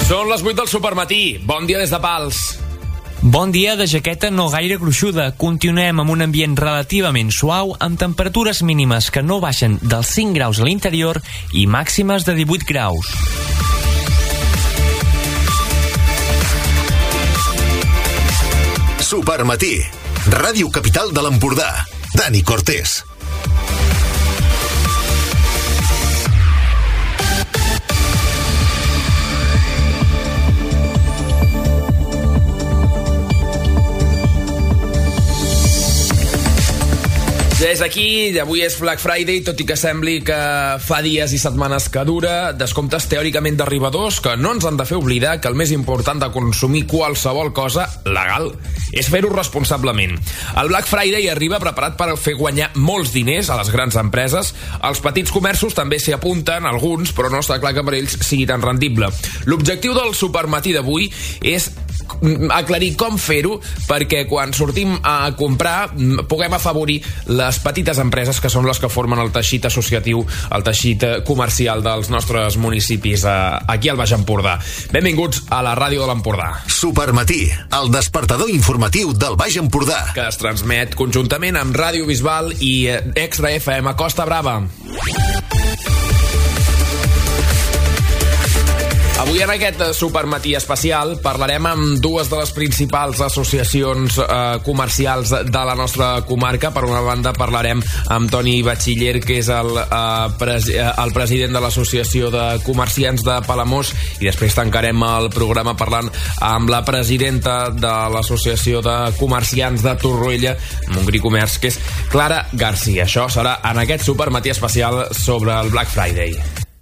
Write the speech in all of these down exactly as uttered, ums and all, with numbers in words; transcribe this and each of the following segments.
Són les vuit del Supermatí. Bon dia des de Pals. Bon dia de jaqueta no gaire gruixuda. Continuem amb un ambient relativament suau, amb temperatures mínimes que no baixen dels cinc graus a l'interior i màximes de divuit graus. Supermatí, Ràdio Capital de l'Empordà. Dani Cortés. Des d'aquí, avui és Black Friday, tot i que sembli que fa dies i setmanes que dura, descomptes teòricament derribadors que no ens han de fer oblidar que el més important de consumir qualsevol cosa legal és fer-ho responsablement. El Black Friday arriba preparat per fer guanyar molts diners a les grans empreses. Els petits comerços també s'hi apunten, alguns, però no està clar que per ells sigui tan rendible. L'objectiu del Supermatí d'avui és aclarir com fer-ho perquè quan sortim a comprar puguem afavorir les petites empreses que són les que formen el teixit associatiu, el teixit comercial dels nostres municipis aquí al Baix Empordà. Benvinguts a la ràdio de l'Empordà. Supermatí, el despertador informatiu del Baix Empordà, que es transmet conjuntament amb Ràdio Bisbal i Extra F M Costa Brava. Avui en aquest Supermatí especial parlarem amb dues de les principals associacions eh, comercials de la nostra comarca. Per una banda parlarem amb Toni Batxiller, que és el, eh, pres el president de l'Associació de Comerciants de Palamós, i després tancarem el programa parlant amb la presidenta de l'Associació de Comerciants de Torroella, Montgrí Comerç, que és Clara Garcia. Això serà en aquest Supermatí especial sobre el Black Friday.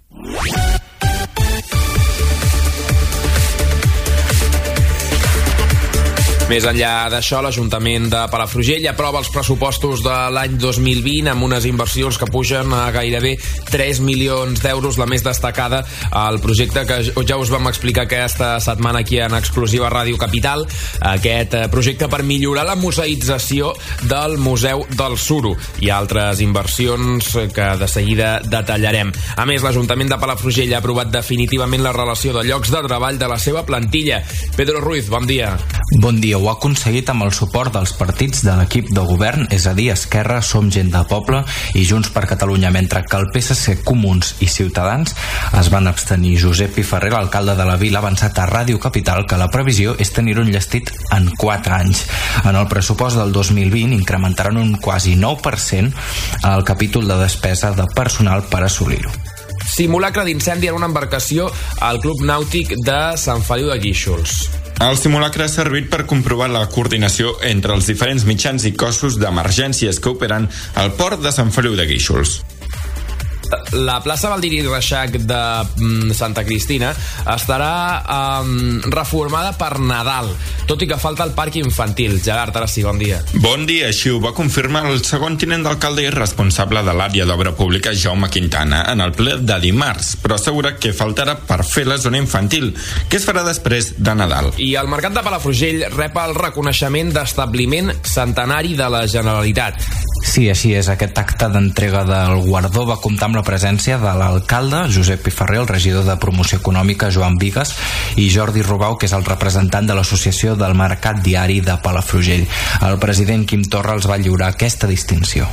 Més enllà d'això, l'Ajuntament de Palafrugell aprova els pressupostos de l'any dos mil vint amb unes inversions que pugen a gairebé tres milions d'euros. La més destacada, el projecte que ja us vam explicar aquesta setmana aquí en exclusiva a Ràdio Capital, aquest projecte per millorar la museïtzació del Museu del Suro i altres inversions que de seguida detallarem. A més, l'Ajuntament de Palafrugell ha aprovat definitivament la relació de llocs de treball de la seva plantilla. Pedro Ruiz, bon dia. Bon dia. Ho ha aconseguit amb el suport dels partits de l'equip de govern, és a dir, Esquerra, Som Gent de Poble i Junts per Catalunya, mentre que el P S C, Comuns i Ciutadans es van abstenir. Josep Piferrer, l'alcalde de la vila, ha avançat a Ràdio Capital que la previsió és tenir-ho enllestit en quatre anys. En el pressupost del dos mil vint incrementaran un quasi nou per cent el capítol de despesa de personal per assolir-ho. Simulacre d'incendi en una embarcació al Club Nàutic de Sant Feliu de Guíxols. El simulacre ha servit per comprovar la coordinació entre els diferents mitjans i cossos d'emergències que operen al port de Sant Feliu de Guíxols. La plaça Baldiri Reixac de mm, Santa Cristina estarà um, reformada per Nadal, tot i que falta el parc infantil. Gerard, ara sí, bon dia. Bon dia, així ho va confirmar el segon tinent d'alcalde i responsable de l'àrea d'obra pública, Jaume Quintana, en el ple de dimarts, però assegura que faltarà per fer la zona infantil, que es farà després de Nadal. I el Mercat de Palafrugell rep el reconeixement d'establiment centenari de la Generalitat. Sí, així és. Aquest acte d'entrega del guardó va comptar amb la presència de l'alcalde, Josep Piferrer, el regidor de Promoció Econòmica, Joan Vigues, i Jordi Rubau, que és el representant de l'Associació del Mercat Diari de Palafrugell. El president Quim Torra els va lliurar aquesta distinció.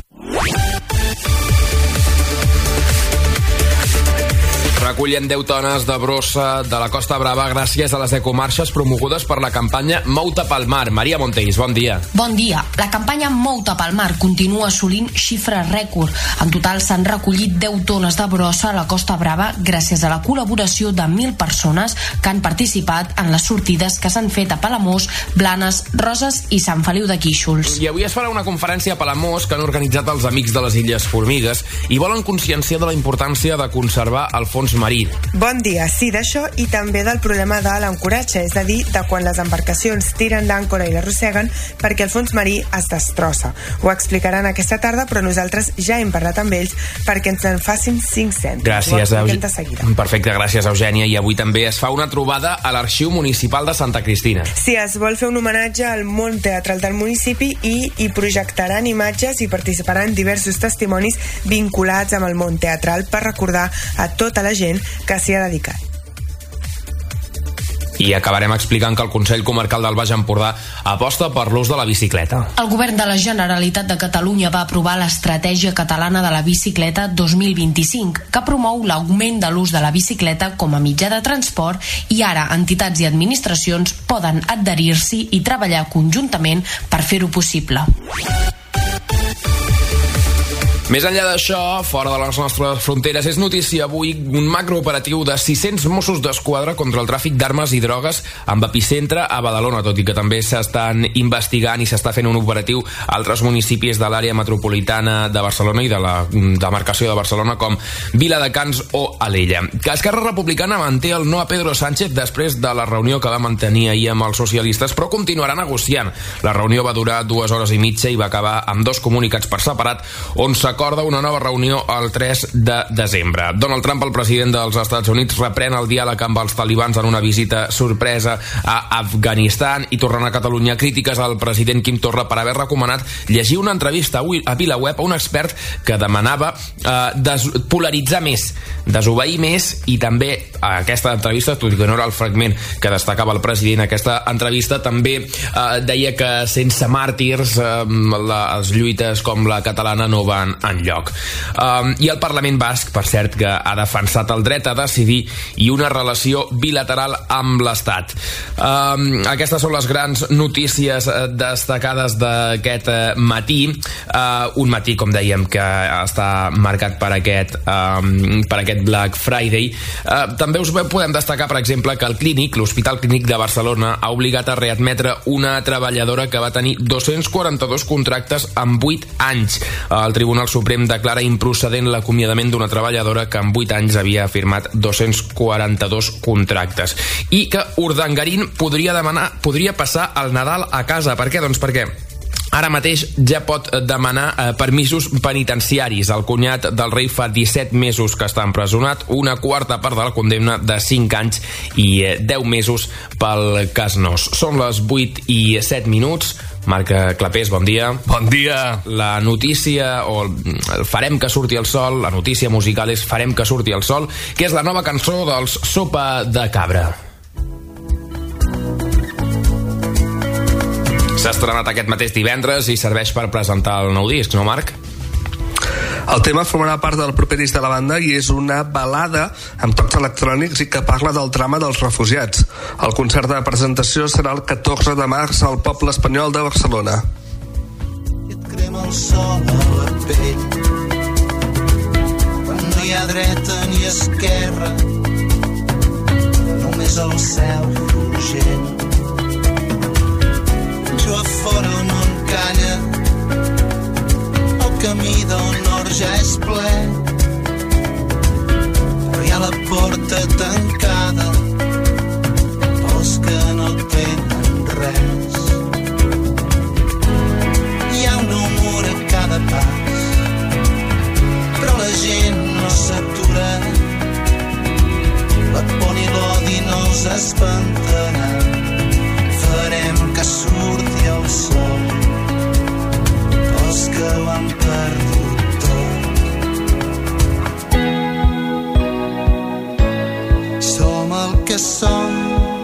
Recullen deu tones de brossa de la Costa Brava gràcies a les ecomarxes promogudes per la campanya Mou-te pel mar. Maria Montells, bon dia. Bon dia. La campanya Mou-te pel mar continua assolint xifres rècord. En total s'han recollit deu tones de brossa a la Costa Brava gràcies a la col·laboració de mil persones que han participat en les sortides que s'han fet a Palamós, Blanes, Roses i Sant Feliu de Guíxols. I avui es farà una conferència a Palamós que han organitzat els Amics de les Illes Formigues i volen conscienciar de la importància de conservar el fons marí. Bon dia, sí, d'això i també del problema de l'ancoratge, és a dir, de quan les embarcacions tiren l'àncora i l'arrosseguen perquè el fons marí es destrossa. Ho explicaran aquesta tarda, però nosaltres ja hem parlat amb ells perquè ens en facin cinc cèntims. Gràcies, Eugènia. Perfecte, gràcies, Eugènia. I avui també es fa una trobada a l'Arxiu Municipal de Santa Cristina. Sí, es vol fer un homenatge al món teatral del municipi i hi projectaran imatges i participaran diversos testimonis vinculats amb el món teatral per recordar a tota la gent que s'hi ha dedicat. I acabarem explicant que el Consell Comarcal del Baix Empordà aposta per l'ús de la bicicleta. El govern de la Generalitat de Catalunya va aprovar l'Estratègia Catalana de la Bicicleta dos mil vint-i-cinc, que promou l'augment de l'ús de la bicicleta com a mitjà de transport, i ara entitats i administracions poden adherir-s'hi i treballar conjuntament per fer-ho possible. Més enllà d'això, fora de les nostres fronteres, és notícia avui un macrooperatiu de sis-cents Mossos d'Esquadra contra el tràfic d'armes i drogues amb epicentre a Badalona, tot i que també s'estan investigant i s'està fent un operatiu a altres municipis de l'àrea metropolitana de Barcelona i de la demarcació de Barcelona, com Viladecans o Alella. Que Esquerra Republicana manté el no a Pedro Sánchez després de la reunió que va mantenir ahir amb els socialistes, però continuarà negociant. La reunió va durar dues hores i mitja i va acabar amb dos comunicats per separat, on s'acorda una nova reunió el tres de desembre. Donald Trump, el president dels Estats Units, reprèn el diàleg amb els talibans en una visita sorpresa a Afganistan, i tornant a Catalunya, crítiques al president Quim Torra per haver recomanat llegir una entrevista avui a VilaWeb a un expert que demanava eh, des polaritzar més, desobeir més, i també a aquesta entrevista, tot i que no era el fragment que destacava el president, aquesta entrevista també eh, deia que sense màrtirs eh, les lluites com la catalana no van enlloc. Um, I el Parlament Basc, per cert, que ha defensat el dret a decidir i una relació bilateral amb l'Estat. Um, aquestes són les grans notícies destacades d'aquest matí. Uh, un matí, com dèiem, que està marcat per aquest, um, per aquest Black Friday. Uh, també us podem destacar, per exemple, que el Clínic, l'Hospital Clínic de Barcelona, ha obligat a readmetre una treballadora que va tenir dos-cents quaranta-dos contractes en vuit anys. El Tribunal Suprem declara improcedent l'acomiadament d'una treballadora que en vuit anys havia firmat dos-cents quaranta-dos contractes. I que Urdangarín podria demanar, podria passar el Nadal a casa. Per què? Doncs perquè ara mateix ja pot demanar eh, permisos penitenciaris. El cunyat del rei fa disset mesos que està empresonat, una quarta part de la condemna de cinc anys i eh, deu mesos pel cas Nos. Són les vuit i set minuts. Marc Clapés, bon dia. Bon dia. La notícia, o el Farem que surti el sol, la notícia musical és Farem que surti el sol, que és la nova cançó dels Sopa de Cabra. S'ha estrenat aquest mateix divendres i serveix per presentar el nou disc, no, Marc? El tema formarà part del proper disc de la banda i és una balada amb tocs electrònics i que parla del drama dels refugiats. El concert de presentació serà el catorze de març al Poble Espanyol de Barcelona. I et crema el sol a la pell, quan no hi ha dreta ni esquerra, només el cel rogent. Jo a fora el món calla, el camí del nord ja és ple, però hi ha la porta tancada pels que no tenen res. Hi ha un humor a cada pas, però la gent no s'atura, la por ni l'odi no els espantaran. Farem que surti el sol pels que ho han perdut tot. Som el que som,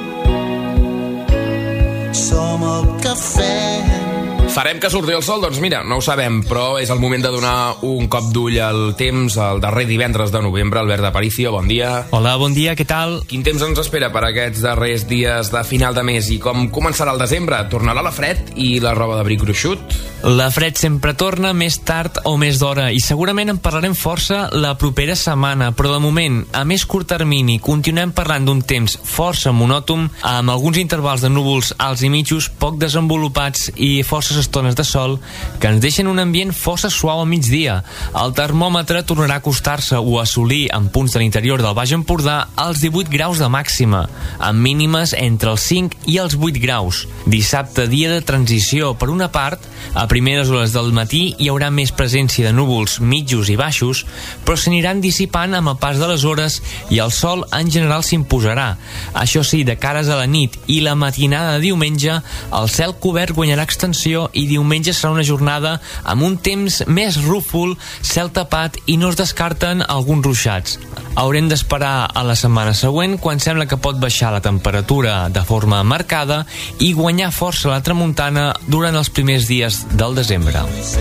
som el que fem. Farem que surti el sol? Doncs mira, no ho sabem, però és el moment de donar un cop d'ull al temps, el darrer divendres de novembre. Albert Aparicio, bon dia. Hola, bon dia, què tal? Quin temps ens espera per aquests darrers dies de final de mes i com començarà el desembre? Tornarà la fred i la roba d'abric gruixut? La fred sempre torna més tard o més d'hora i segurament en parlarem força la propera setmana, però de moment, a més curt termini, continuem parlant d'un temps força monòton, amb alguns intervals de núvols alts i mitjos poc desenvolupats i forces estones de sol que ens deixen un ambient força suau al migdia. El termòmetre tornarà a acostar-se o a assolir en punts de l'interior del Baix Empordà els divuit graus de màxima, amb mínimes entre els cinc i els vuit graus. Dissabte, dia de transició, per una part, a primeres hores del matí hi haurà més presència de núvols mitjos i baixos, però s'aniran dissipant amb el pas de les hores i el sol en general s'imposarà. Això sí, de cares a la nit i la matinada de diumenge, el cel cobert guanyarà extensió i diumenge serà una jornada amb un temps més rúfol, cel tapat i no es descarten alguns ruixats. Haurem d'esperar a la setmana següent, quan sembla que pot baixar la temperatura de forma marcada i guanyar força la tramuntana durant els primers dies del desembre.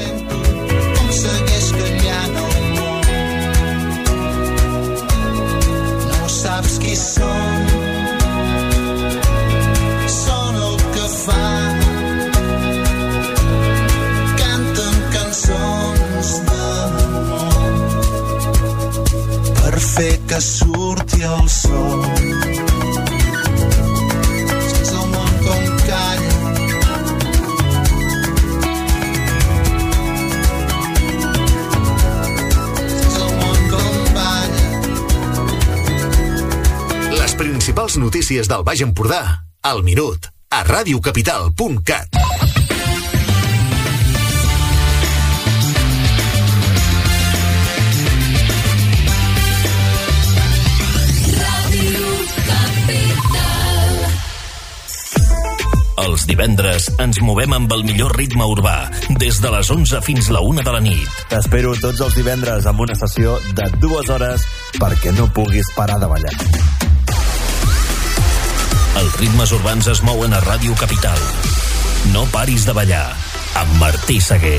No saps qui som, són el que fan, canten cançons d'amor per fer que surti el sol. Saps el món com calla, principals notícies del Baix Empordà al minut a radiocapital punt cat. Els divendres ens movem amb el millor ritme urbà, des de les onze fins la una de la nit. T'espero tots els divendres amb una sessió de dues hores perquè no puguis parar de ballar. Els ritmes urbans es mouen a Ràdio Capital. No paris de ballar, amb Martí Seguer.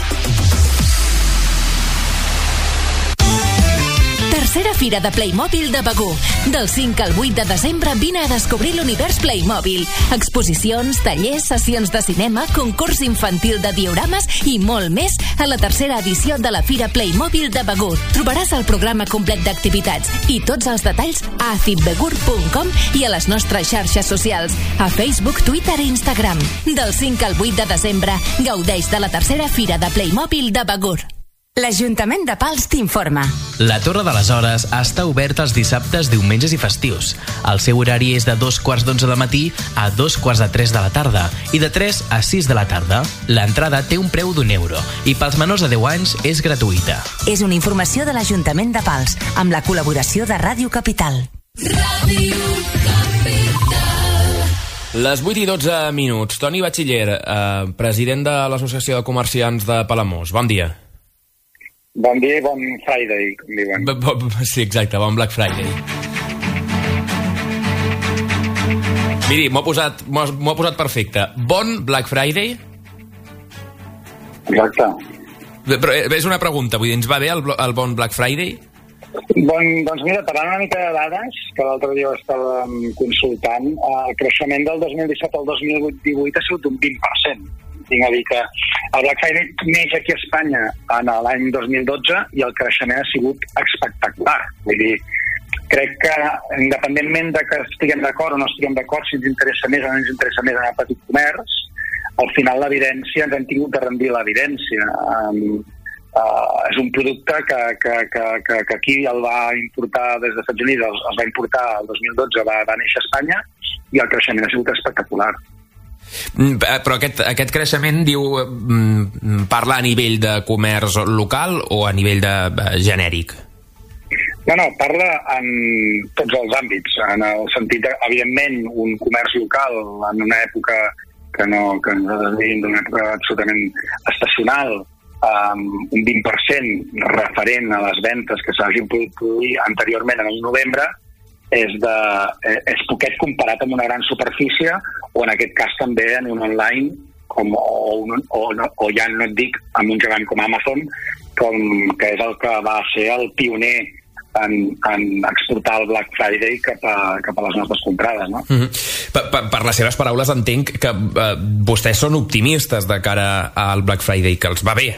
Tercera Fira de Playmobil de Begur. Del cinc al vuit de desembre vine a descobrir l'univers Playmobil. Exposicions, tallers, sessions de cinema, concurs infantil de diorames i molt més a la tercera edició de la Fira Playmobil de Begur. Trobaràs el programa complet d'activitats i tots els detalls a acibbegur punt com i a les nostres xarxes socials, a Facebook, Twitter i Instagram. Del cinc al vuit de desembre gaudeix de la tercera Fira de Playmobil de Begur. L'Ajuntament de Pals t'informa. La Torre de les Hores està oberta els dissabtes, diumenges i festius. El seu horari és de dos quarts d'onze de matí a dos quarts de tres de la tarda i de tres a sis de la tarda. L'entrada té un preu d'un euro i pels menors de deu anys és gratuïta. És una informació de l'Ajuntament de Pals, amb la col·laboració de Ràdio Capital. Ràdio Capital. Les vuit i dotze minuts. Toni Batxiller, eh, president de l'Associació de Comerciants de Palamós. Bon dia. Bon dia i bon Friday, com diuen. B -b sí, exacte, bon Black Friday. Miri, m'ho ha posat, m'ho ha posat perfecte. Bon Black Friday? Exacte. Però és una pregunta, vull dir, ens va bé el, el bon Black Friday? Bon, doncs mira, parlant una mica de dades, que l'altre dia ho estàvem consultant, el creixement del dos mil disset al dos mil divuit ha sigut un vint per cent. Tinc a dir que el Black Friday neix aquí a Espanya en l'any dos mil dotze i el creixement ha sigut espectacular. Vull dir, crec que independentment de que estiguem d'acord o no estiguem d'acord, si ens interessa més o no ens interessa més en el petit comerç, al final l'evidència, ens hem tingut de rendir l'evidència. Um, uh, és un producte que, que, que, que, que aquí el va importar des dels Estats Units, els, els va importar el dos mil dotze, va, va néixer a Espanya i el creixement ha sigut espectacular. Però aquest, aquest creixement, diu, parla a nivell de comerç local o a nivell de uh, genèric? No, no, parla en tots els àmbits, en el sentit de, evidentment, un comerç local en una època que no, que nosaltres vivim d'una època absolutament estacional, um, un vint per cent referent a les ventes que s'hagin pogut produir anteriorment en el novembre, és, de, és poquet comparat amb una gran superfície o en aquest cas també en un online com, o, un, o, o ja no et dic amb un gegant com Amazon com, que és el que va ser el pioner en, en exportar el Black Friday cap a, cap a les nostres comprades, no? Mm-hmm. per, per, per les seves paraules entenc que eh, vostès són optimistes de cara al Black Friday, que els va bé.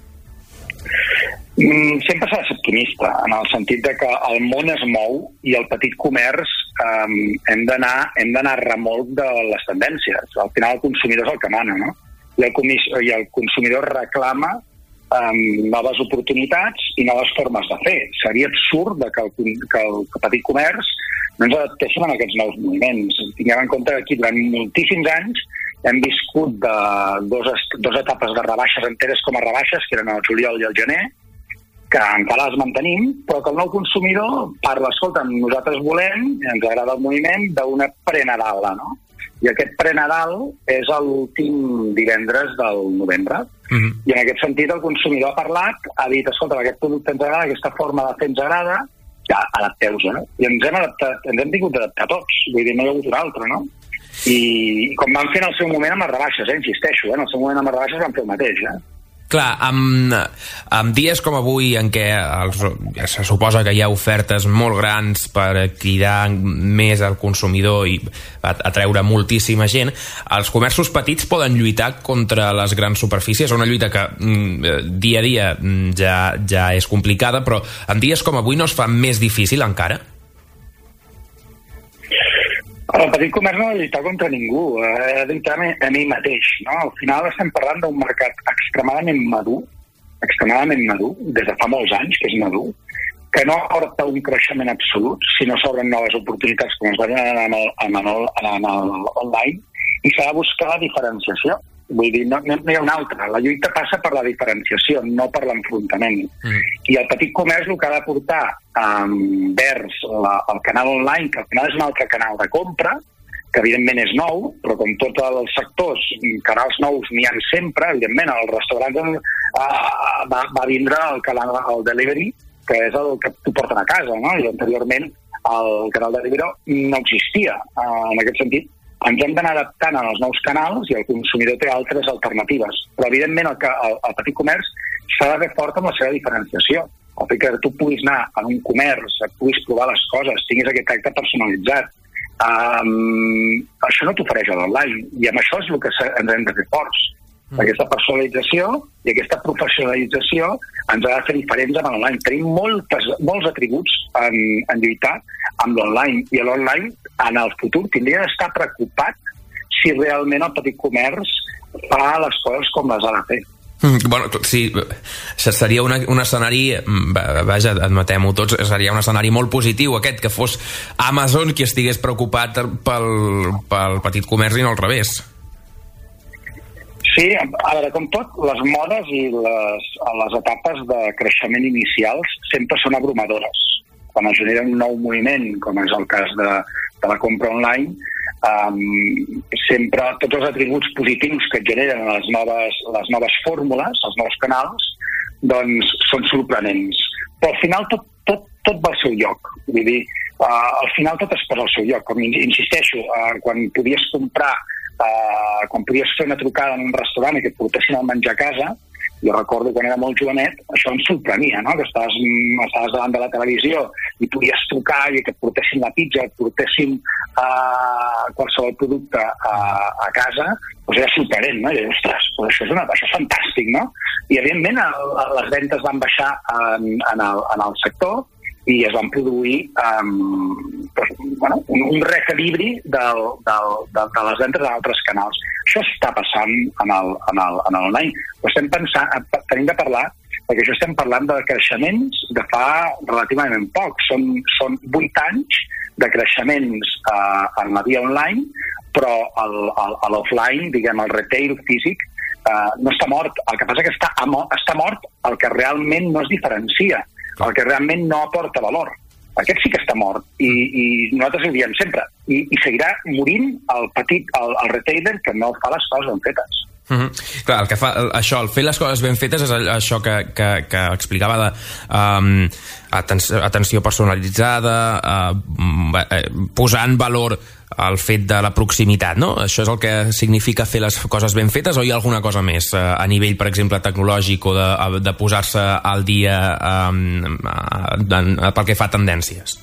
Sempre s'ha de ser optimista, en el sentit de que el món es mou i el petit comerç um, hem d'anar hem d'anar a remolc de les tendències. Al final el consumidor és el que mana, no? I el, i el consumidor reclama um, noves oportunitats i noves formes de fer. Seria absurd de que, el, que el petit comerç no ens adaptéssim a aquests nous moviments. Tinguem en compte que aquí durant moltíssims anys hem viscut de dos, dos etapes de rebaixes enteres com a rebaixes, que eren el juliol i el gener, que encara les mantenim, però que el nou consumidor parla, escolta, nosaltres volem, i ens agrada el moviment, d'una prenadal, no? I aquest prenadal és l'últim divendres del novembre. Mm-hmm. I en aquest sentit el consumidor ha parlat, ha dit, escolta, aquest producte ens agrada, aquesta forma de fer ens agrada, ja, adapteu-vos, eh? I ens hem adaptat, ens hem tingut d'adaptar tots, vull dir, no hi ha hagut un altre, no? I com van fer en el seu moment amb les rebaixes, eh? Insisteixo, eh? En el seu moment amb les rebaixes van fer el mateix, eh? Clar, amb, amb dies com avui en què els, se suposa que hi ha ofertes molt grans per cridar més al consumidor i atreure moltíssima gent, els comerços petits poden lluitar contra les grans superfícies, una lluita que mm, dia a dia ja, ja és complicada, però en dies com avui no es fa més difícil encara? El petit comerç no ha de lluitar contra ningú, ha de lluitar a mi mateix, no? Al final estem parlant d'un mercat extremadament madur, extremadament madur, des de fa molts anys que és madur, que no aporta un creixement absolut si no s'obren noves oportunitats com es van anar en el, en el, en el online, i s'ha de buscar la diferenciació. Vull dir, no, no hi ha una altra. La lluita passa per la diferenciació, no per l'enfrontament. Mm. I el petit comerç el que ha de portar um, vers la, el canal online, que al final és un altre canal de compra, que evidentment és nou, però com tots els sectors, canals nous n'hi ha sempre, evidentment, als restaurants uh, va, va vindre el canal el delivery, que és el que t'ho porten a casa, no? I anteriorment el canal delivery no existia. Uh, en aquest sentit, ens hem d'anar adaptant als nous canals i el consumidor té altres alternatives. Però, evidentment, el, el, el petit comerç s'ha de fer fort amb la seva diferenciació. El fet que tu puguis anar a un comerç, puguis provar les coses, tinguis aquest tracte personalitzat, um, això no t'ofereix a l'online. I amb això és el que ens hem de fer forts. Mm. Aquesta personalització i aquesta professionalització ens ha de fer diferents amb l'online. Tenim moltes, molts atributs en, en lluitar amb l'online, i l'online en el futur tindria d'estar preocupat si realment el petit comerç fa les coses com les ha de fer. Mm, bueno, sí, seria una, un escenari, vaja, admetem-ho tots, seria un escenari molt positiu aquest, que fos Amazon qui estigués preocupat pel, pel petit comerç i no al revés. Sí, a veure, com tot, les modes i les, les etapes de creixement inicials sempre són abrumadores. Quan es genera un nou moviment, com és el cas de, de la compra online, um, sempre tots els atributs positius que generen les noves, les noves fórmules, els nous canals, doncs són sorprenents. Però al final tot, tot, tot va al seu lloc. Vull dir, uh, al final tot es posa al seu lloc. Com insisteixo, uh, quan podies comprar, uh, quan podies fer una trucada en un restaurant i que et portessin el menjar a casa, jo recordo quan era molt jovenet, això em sorprenia, no? Que estaves, estaves davant de la televisió i podies trucar i que et portessin la pizza, et portessin uh, qualsevol producte a, a casa, doncs era sorprenent, no? I deia, ostres, doncs això, és una, això és fantàstic, no? I evidentment el, les ventes van baixar en, en, el, en el sector i es van produir um, doncs, bueno, un, un reequilibri del, del, de, de les ventes en altres canals. Això està passant en el, en el, en el online. Ho estem pensant, tenim de parlar, perquè això estem parlant de creixements de fa relativament poc. Són, són vuit anys de creixements uh, en la via online, però el, el, l'offline, diguem, el retail físic, uh, no està mort. El que passa que està, està mort el que realment no es diferencia, el que realment no aporta valor. Aquest sí que està mort, i, i nosaltres ho diem sempre, i, i seguirà morint el petit, el, el retailer que no fa les coses ben fetes. Mm-hmm. Clar, el que fa, això, el fer les coses ben fetes és això que, que, que explicava de um, atenció, atenció personalitzada, uh, posar en valor el fet de la proximitat, no? Això és el que significa fer les coses ben fetes, o hi ha alguna cosa més uh, a nivell, per exemple, tecnològic o de, de posar-se al dia um, uh, pel que fa a tendències?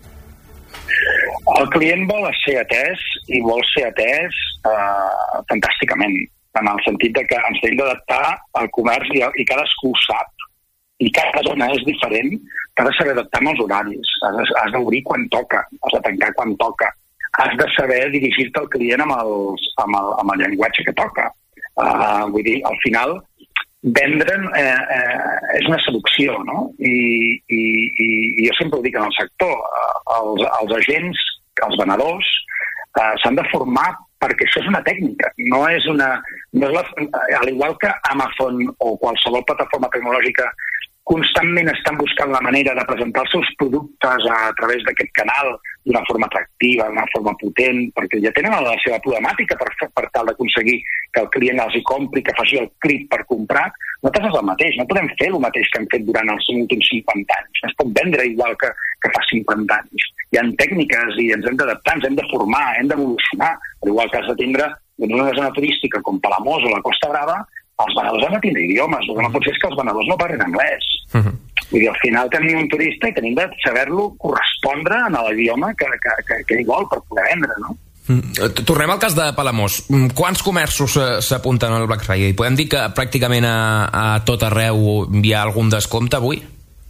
El client vol ser atès i vol ser atès uh, fantàsticament, en el sentit de que ens hem d'adaptar al comerç i, i cadascú ho sap. I cada zona és diferent, que has de saber adaptar amb els horaris, has, has d'obrir quan toca, has de tancar quan toca, has de saber dirigir-te al client amb, els, amb, el, amb el llenguatge que toca. Uh, vull dir, al final, vendre eh, eh, és una seducció, no? I, i, i, i jo sempre ho dic en el sector, uh, els, els agents, els venedors, uh, s'han de formar perquè això és una tècnica, no és una... No és la, al igual que Amazon o qualsevol plataforma tecnològica constantment estan buscant la manera de presentar els seus productes a través d'aquest canal d'una forma atractiva, d'una forma potent, perquè ja tenen la seva problemàtica per, per tal d'aconseguir que el client els hi compri, que faci el clic per comprar. Nosaltres és el mateix, no podem fer el mateix que hem fet durant els últims cinquanta anys. No es pot vendre igual que, que fa cinquanta anys. Hi ha tècniques i ens hem d'adaptar, ens hem de formar, hem d'evolucionar. Igual que has de tindre en una zona turística com Palamós o la Costa Brava, els venedors han de tindre idiomes. El que no pot ser és que els venedors no parlen anglès. Uh-huh. Vull dir, al final tenim un turista i tenim de saber-lo correspondre en l'idioma que, que, que, que ell vol per poder vendre, no? Mm. Tornem al cas de Palamós. Quants comerços s'apunten al Black Friday? Podem dir que pràcticament a, a tot arreu hi ha algun descompte avui?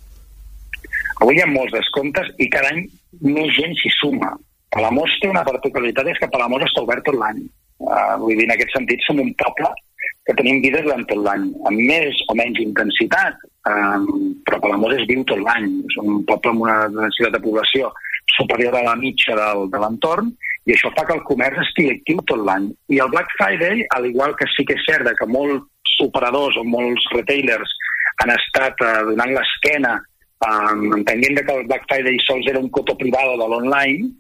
Avui hi ha molts descomptes i cada any més gent s'hi suma. Palamós té una particularitat, és que Palamós està obert tot l'any. Uh, vull dir, en aquest sentit som un poble que tenim vida durant tot l'any, amb més o menys intensitat, um, però Palamós és viu tot l'any. És un poble amb una densitat de població superior a la mitja del, de l'entorn, i això fa que el comerç estigui actiu tot l'any. I el Black Friday, al igual que sí que és cert que molts operadors o molts retailers han estat uh, donant l'esquena, um, entenent que el Black Friday sols era un cotó privado de l'online,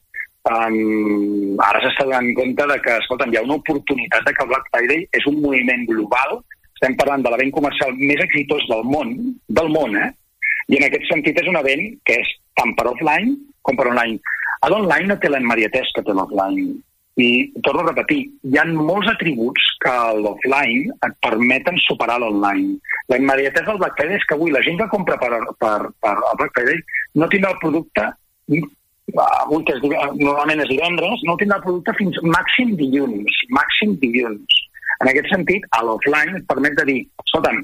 Um, ara s'està donant compte de que, escolta'm, hi ha una oportunitat de que el Black Friday és un moviment global. Estem parlant de l'event comercial més exitós del món, del món, eh? I en aquest sentit és un event que és tant per offline com per online. A l'online no té la immediatesa que té l'offline. I torno a repetir, hi ha molts atributs que a l'offline et permeten superar l'online. La immediatesa del Black Friday és que avui la gent que compra per, per, per el Black Friday no tindrà el producte avui, que és, normalment és divendres, no tindrà el producte fins màxim dilluns, màxim dilluns. En aquest sentit, a l'offline et permet de dir, escolta'm,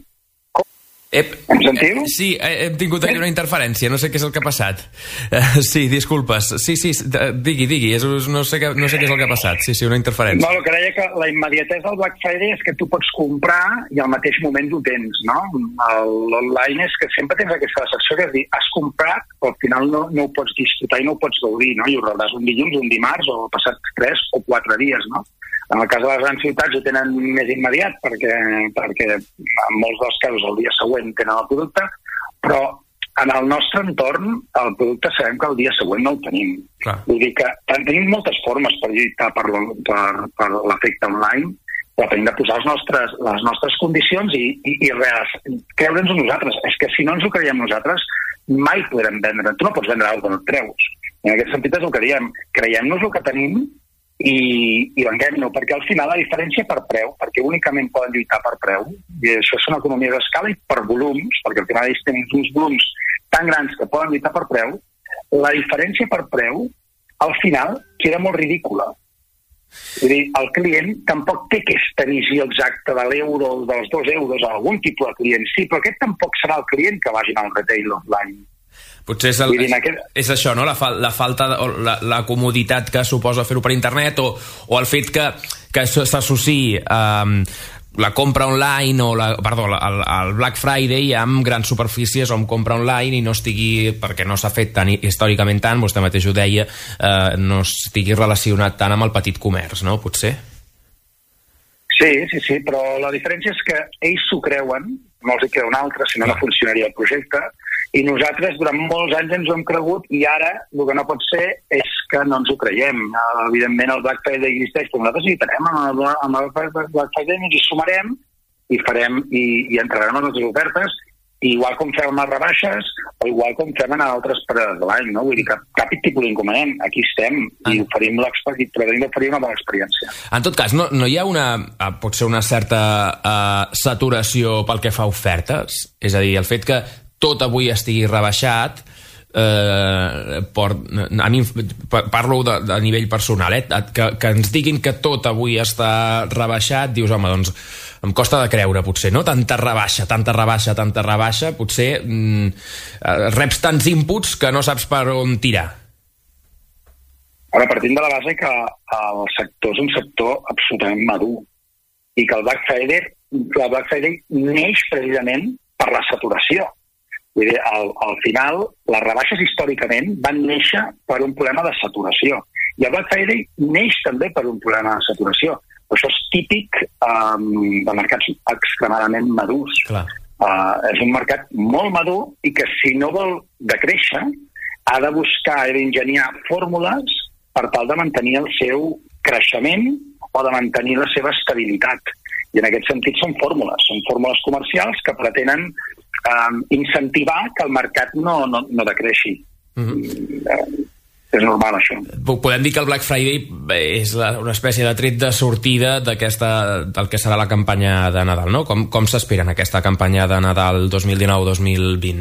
Ep, em sentiu? Eh, sí, hem tingut aquí una interferència, no sé què és el que ha passat. Uh, sí, disculpes. Sí, sí, digui, digui, és, no, sé què, no sé què és el que ha passat. Sí, sí, una interferència. No, el que deia que la immediatesa del Black Friday és que tu pots comprar i al mateix moment ho tens, no? L'online és que sempre tens aquesta secció que és dir, has comprat, però al final no, no ho pots disfrutar i no ho pots gaudir, no? I ho rebràs un dilluns, un dimarts o passat tres o quatre dies, no? En el cas de les grans ciutats ho tenen més immediat perquè, perquè en molts dels casos el dia següent tenen el producte, però en el nostre entorn el producte sabem que el dia següent no el tenim. Clar. Vull dir que tenim moltes formes per lluitar per, per, per l'efecte online, però tenim de posar els nostres, les nostres condicions i, i, i res, creure'ns nosaltres. És que si no ens ho creiem nosaltres, mai podrem vendre. Tu no pots vendre alguna cosa que no et creus. En aquest sentit és el que diem. Creiem-nos el que tenim i, i venguem-no, perquè al final la diferència per preu, perquè únicament poden lluitar per preu, i això són economies d'escala i per volums, perquè al final ells tenen uns volums tan grans que poden lluitar per preu, la diferència per preu al final queda molt ridícula. Vull dir, el client tampoc té aquesta visió exacta de l'euro o dels dos euros a algun tipus de client, sí, però aquest tampoc serà el client que vagi al retail offline. Potser és, el, és, aquest... és això, no? La, fa, la falta, de, la, la comoditat que suposa fer-ho per internet o, o el fet que, que s'associï um, la compra online o la, perdó, el, el Black Friday amb grans superfícies o amb compra online i no estigui, perquè no s'ha fet tan històricament tant, vostè mateix ho deia, uh, no estigui relacionat tant amb el petit comerç, no? Potser? Sí, sí, sí, però la diferència és que ells s'ho creuen, no els hi creu un altre, si no no funcionaria el projecte, i nosaltres durant molts anys ens ho hem cregut i ara el que no pot ser és que no ens ho creiem. Evidentment el Black Friday existeix, però nosaltres hi tarem amb el, amb el Black Friday, ens hi sumarem i farem i, i entregarem les nostres ofertes, i igual com fem les rebaixes o igual com fem en altres parades de l'any, no? Vull dir que cap tipus d'inconvenient, aquí estem i oferim d'oferir una bona experiència. En tot cas, no, no hi ha una, pot ser una certa uh, saturació pel que fa a ofertes? És a dir, el fet que tot avui estigui rebaixat, eh, por, a mi parlo de, de nivell personal, eh? que, que ens diguin que tot avui està rebaixat, dius, home, doncs em costa de creure, potser, no? Tanta rebaixa, tanta rebaixa, tanta rebaixa, potser mm, reps tants inputs que no saps per on tirar. Ara, partim de la base que el sector és un sector absolutament madur i que el Black Friday, el Black Friday neix precisament per la saturació. Vull dir, al, al final, les rebaixes històricament van néixer per un problema de saturació. I el Black Friday neix també per un problema de saturació. Això és típic um, de mercats extremadament madurs. Clar. Uh, és un mercat molt madur i que si no vol decréixer ha de buscar, ha d'ingeniar fórmules per tal de mantenir el seu creixement o de mantenir la seva estabilitat. I en aquest sentit són fórmules, són fórmules comercials que pretenen um, incentivar que el mercat no, no, no decreixi. Mm-hmm. Uh, és normal, això. Podem dir que el Black Friday és la, una espècie de tret de sortida d'aquesta, del que serà la campanya de Nadal, no? Com, com s'espera en aquesta campanya de Nadal dos mil dinou dos mil vint?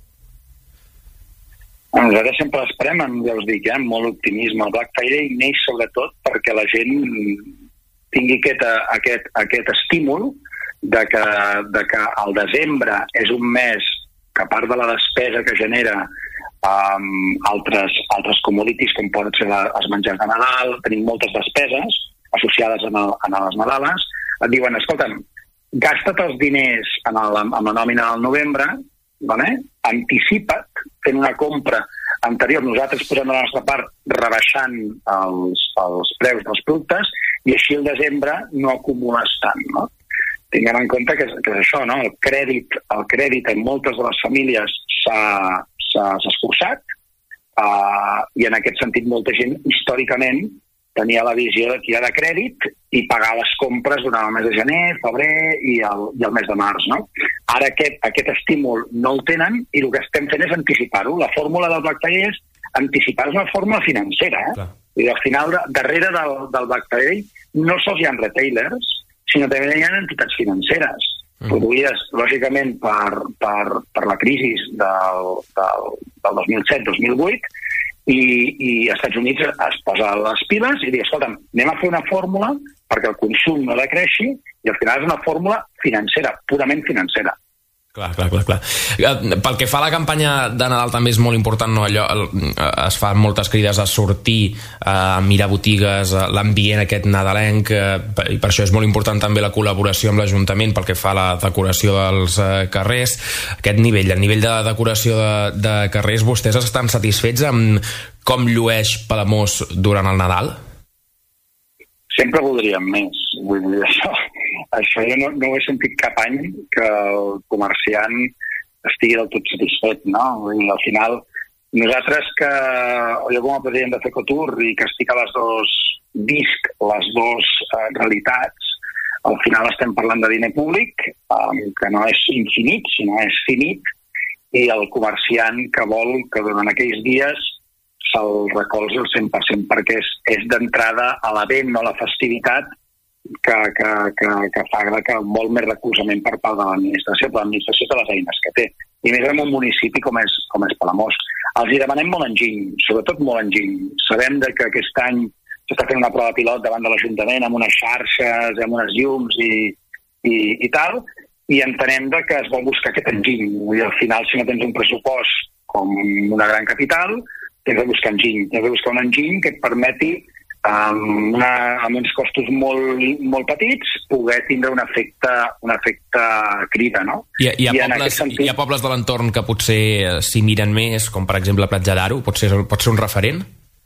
Nosaltres sempre l'esperem, ja us dic, eh, amb molt optimisme. El Black Friday neix sobretot perquè la gent tingui aquest, aquest, aquest estímul de que, de que el desembre és un mes que, a part de la despesa que genera Um, altres, altres commodities com poden ser la, els menjars de Nadal, tenim moltes despeses associades en, el, en les Nadales, et diuen, escolta'm, gasta't els diners en el, amb la nòmina del novembre, vale? Anticipa't fent una compra anterior, nosaltres posem la nostra part rebaixant els, els preus dels productes i així el desembre no acumules tant, no? Tinguem en compte que, que és això, no? El crèdit, el crèdit en moltes de les famílies s'ha s'ha escurçat uh, i en aquest sentit molta gent històricament tenia la visió de tirar de crèdit i pagar les compres durant el mes de gener, febrer i el, i el mes de març, no? Ara aquest, aquest estímul no el tenen i el que estem fent és anticipar-ho. La fórmula del Black Friday és anticipar, és una fórmula financera, eh? I al final, darrere del, del Black Friday no sols hi ha retailers, sinó també hi ha entitats financeres Mm. produïdes, lògicament, per, per, per la crisi del, del, del dos mil set dos mil vuit i, i als Estats Units es posa les piles i diu, escolta'm, anem a fer una fórmula perquè el consum no decreixi i al final és una fórmula financera, purament financera. Clar, clar, clar, clar. Pel que fa a la campanya de Nadal també és molt important, no? Allò, es fan moltes crides a sortir, a mirar botigues, l'ambient aquest nadalenc, i per això és molt important també la col·laboració amb l'Ajuntament pel que fa a la decoració dels carrers. Aquest nivell, el nivell de decoració de, de carrers, vostès estan satisfets amb com llueix Palamós durant el Nadal? Sempre voldríem més, vull dir, això, això jo no, no ho he sentit cap any que el comerciant estigui del tot satisfet, no? Vull dir, al final, nosaltres que, jo com a president de Fecotur i que estic a les dos, visc les dues eh, realitats, al final estem parlant de diner públic, eh, que no és infinit, sinó és finit, i el comerciant que vol que durant aquells dies se'l recolzi al cent per cent perquè és, és d'entrada a l'event o a la festivitat que, que, que, que fa que molt més recolzament per part de l'administració, però l'administració té les eines que té. I més en un municipi com és, com és Palamós. Els hi demanem molt enginy, sobretot molt enginy. Sabem de que aquest any s'està fent una prova pilot davant de l'Ajuntament amb unes xarxes, amb unes llums i, i, i tal, i entenem de que es vol buscar aquest enginy. I al final, si no tens un pressupost com una gran capital, tens de buscar enginy, tens de buscar un enginy que et permeti amb, una, amb uns costos molt, molt petits poder tindre un efecte, un efecte crida, no? Hi ha, hi ha, I pobles, sentit... hi ha pobles de l'entorn que potser s'hi miren més, com per exemple Platja d'Aro, pot ser, pot ser un referent?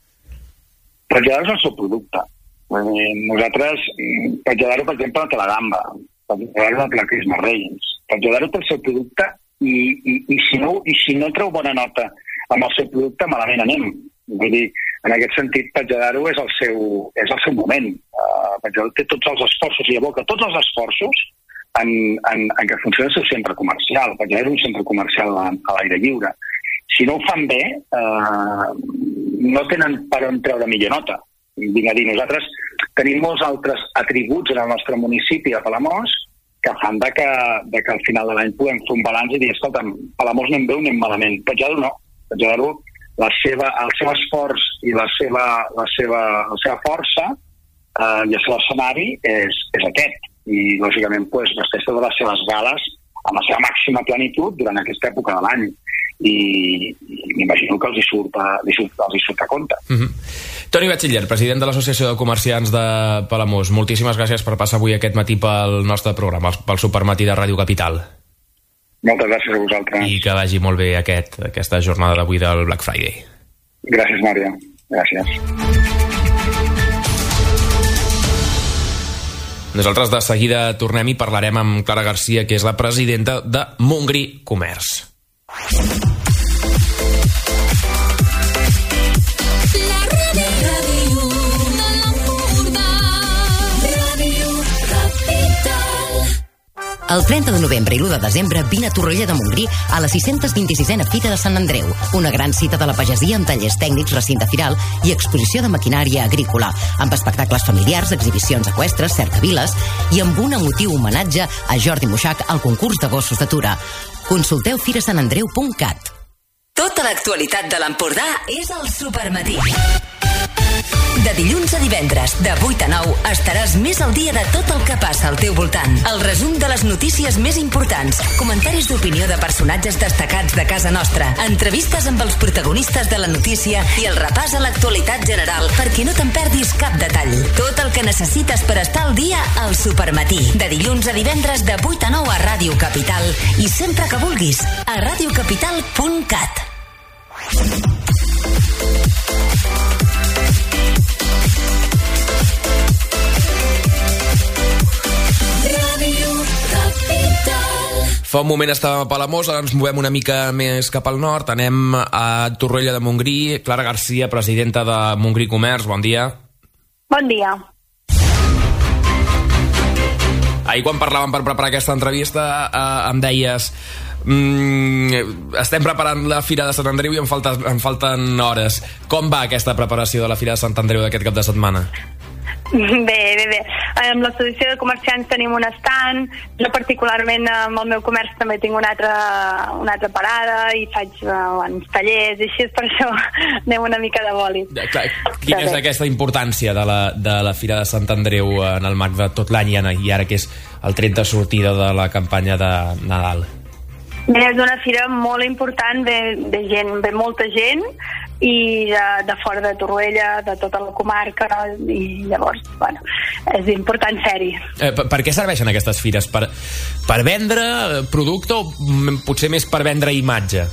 Platja d'Aro és el seu producte. Nosaltres, Platja d'Aro, per exemple, no té la gamba, Platja d'Aro no té la Crisma Reis, Platja d'Aro té el seu producte i, i, i, si no, i si no treu bona nota amb el seu producte, malament anem. Vull dir, en aquest sentit, Platja d'Aro és el seu, és el seu moment. Uh, Platja d'Aro té tots els esforços i aboca tots els esforços en, en, en que funcioni el seu centre comercial. Platja d'Aro és un centre comercial a, a l'aire lliure. Si no ho fan bé, uh, no tenen per on treure millor nota. Vinc a dir, nosaltres tenim molts altres atributs en el nostre municipi de Palamós que fan de que, de que al final de l'any puguem fer un balanç i dir, escolta, Palamós anem bé o anem malament. Platja d'Aro no. Platja d'Aro, la seva, el seu esforç i la seva, la seva, la seva força eh, i el seu escenari és, és aquest. I, lògicament, pues, vesteix totes les seves gales amb la seva màxima plenitud durant aquesta època de l'any. I, i m'imagino que els hi surt a, els hi surt a compte. Mm-hmm. Toni Batxiller, president de l'Associació de Comerciants de Palamós, moltíssimes gràcies per passar avui aquest matí pel nostre programa, pel Supermatí de Ràdio Capital. Moltes gràcies a vosaltres. I que vagi molt bé aquest, aquesta jornada d'avui del Black Friday. Gràcies, Mària. Gràcies. Nosaltres de seguida tornem i parlarem amb Clara Garcia, que és la presidenta de Montgrí Comerç. El trenta de novembre i l'u de desembre vine a Torroella de Montgrí a la sis-cents vint-i-sisena Fira de Sant Andreu, una gran cita de la pagesia amb tallers tècnics, recinte firal i exposició de maquinària agrícola, amb espectacles familiars, exhibicions eqüestres, cercaviles i amb un emotiu homenatge a Jordi Moixac al concurs de gossos de Tura. Consulteu fira sant andreu punt cat. Tota l'actualitat de l'Empordà és al Supermatí. De dilluns a divendres, de vuit a nou, estaràs més al dia de tot el que passa al teu voltant. El resum de les notícies més importants, comentaris d'opinió de personatges destacats de casa nostra, entrevistes amb els protagonistes de la notícia i el repàs a l'actualitat general perquè no te'n perdis cap detall. Tot el que necessites per estar al dia al Supermatí. De dilluns a divendres, de vuit a nou a Ràdio Capital i sempre que vulguis, a radiocapital punt cat. Fa un moment estàvem a Palamós, ara ens movem una mica més cap al nord, anem a Torroella de Montgrí. Clara Garcia, presidenta de Montgrí Comerç, bon dia. Bon dia. Ahir quan parlàvem per preparar aquesta entrevista eh, em deies mm, estem preparant la Fira de Sant Andreu i em, falta, em falten hores. Com va aquesta preparació de la Fira de Sant Andreu d'aquest cap de setmana? Bé, bé, bé. Amb l'associació de comerciants tenim un stand, jo particularment amb el meu comerç també tinc una altra, una altra parada i faig uh, uns tallers i així, per això anem una mica de bòlit. Clar, quina és aquesta importància de la, de la Fira de Sant Andreu en el marc de tot l'any i ara que és el tret de sortida de la campanya de Nadal? Bé, és una fira molt important, ve, ve, gent, ve molta gent i de, de fora de Torroella, de tota la comarca, i llavors, bueno, és important ser-hi. Eh, per, per què serveixen aquestes fires? Per, per vendre producte o potser més per vendre imatge?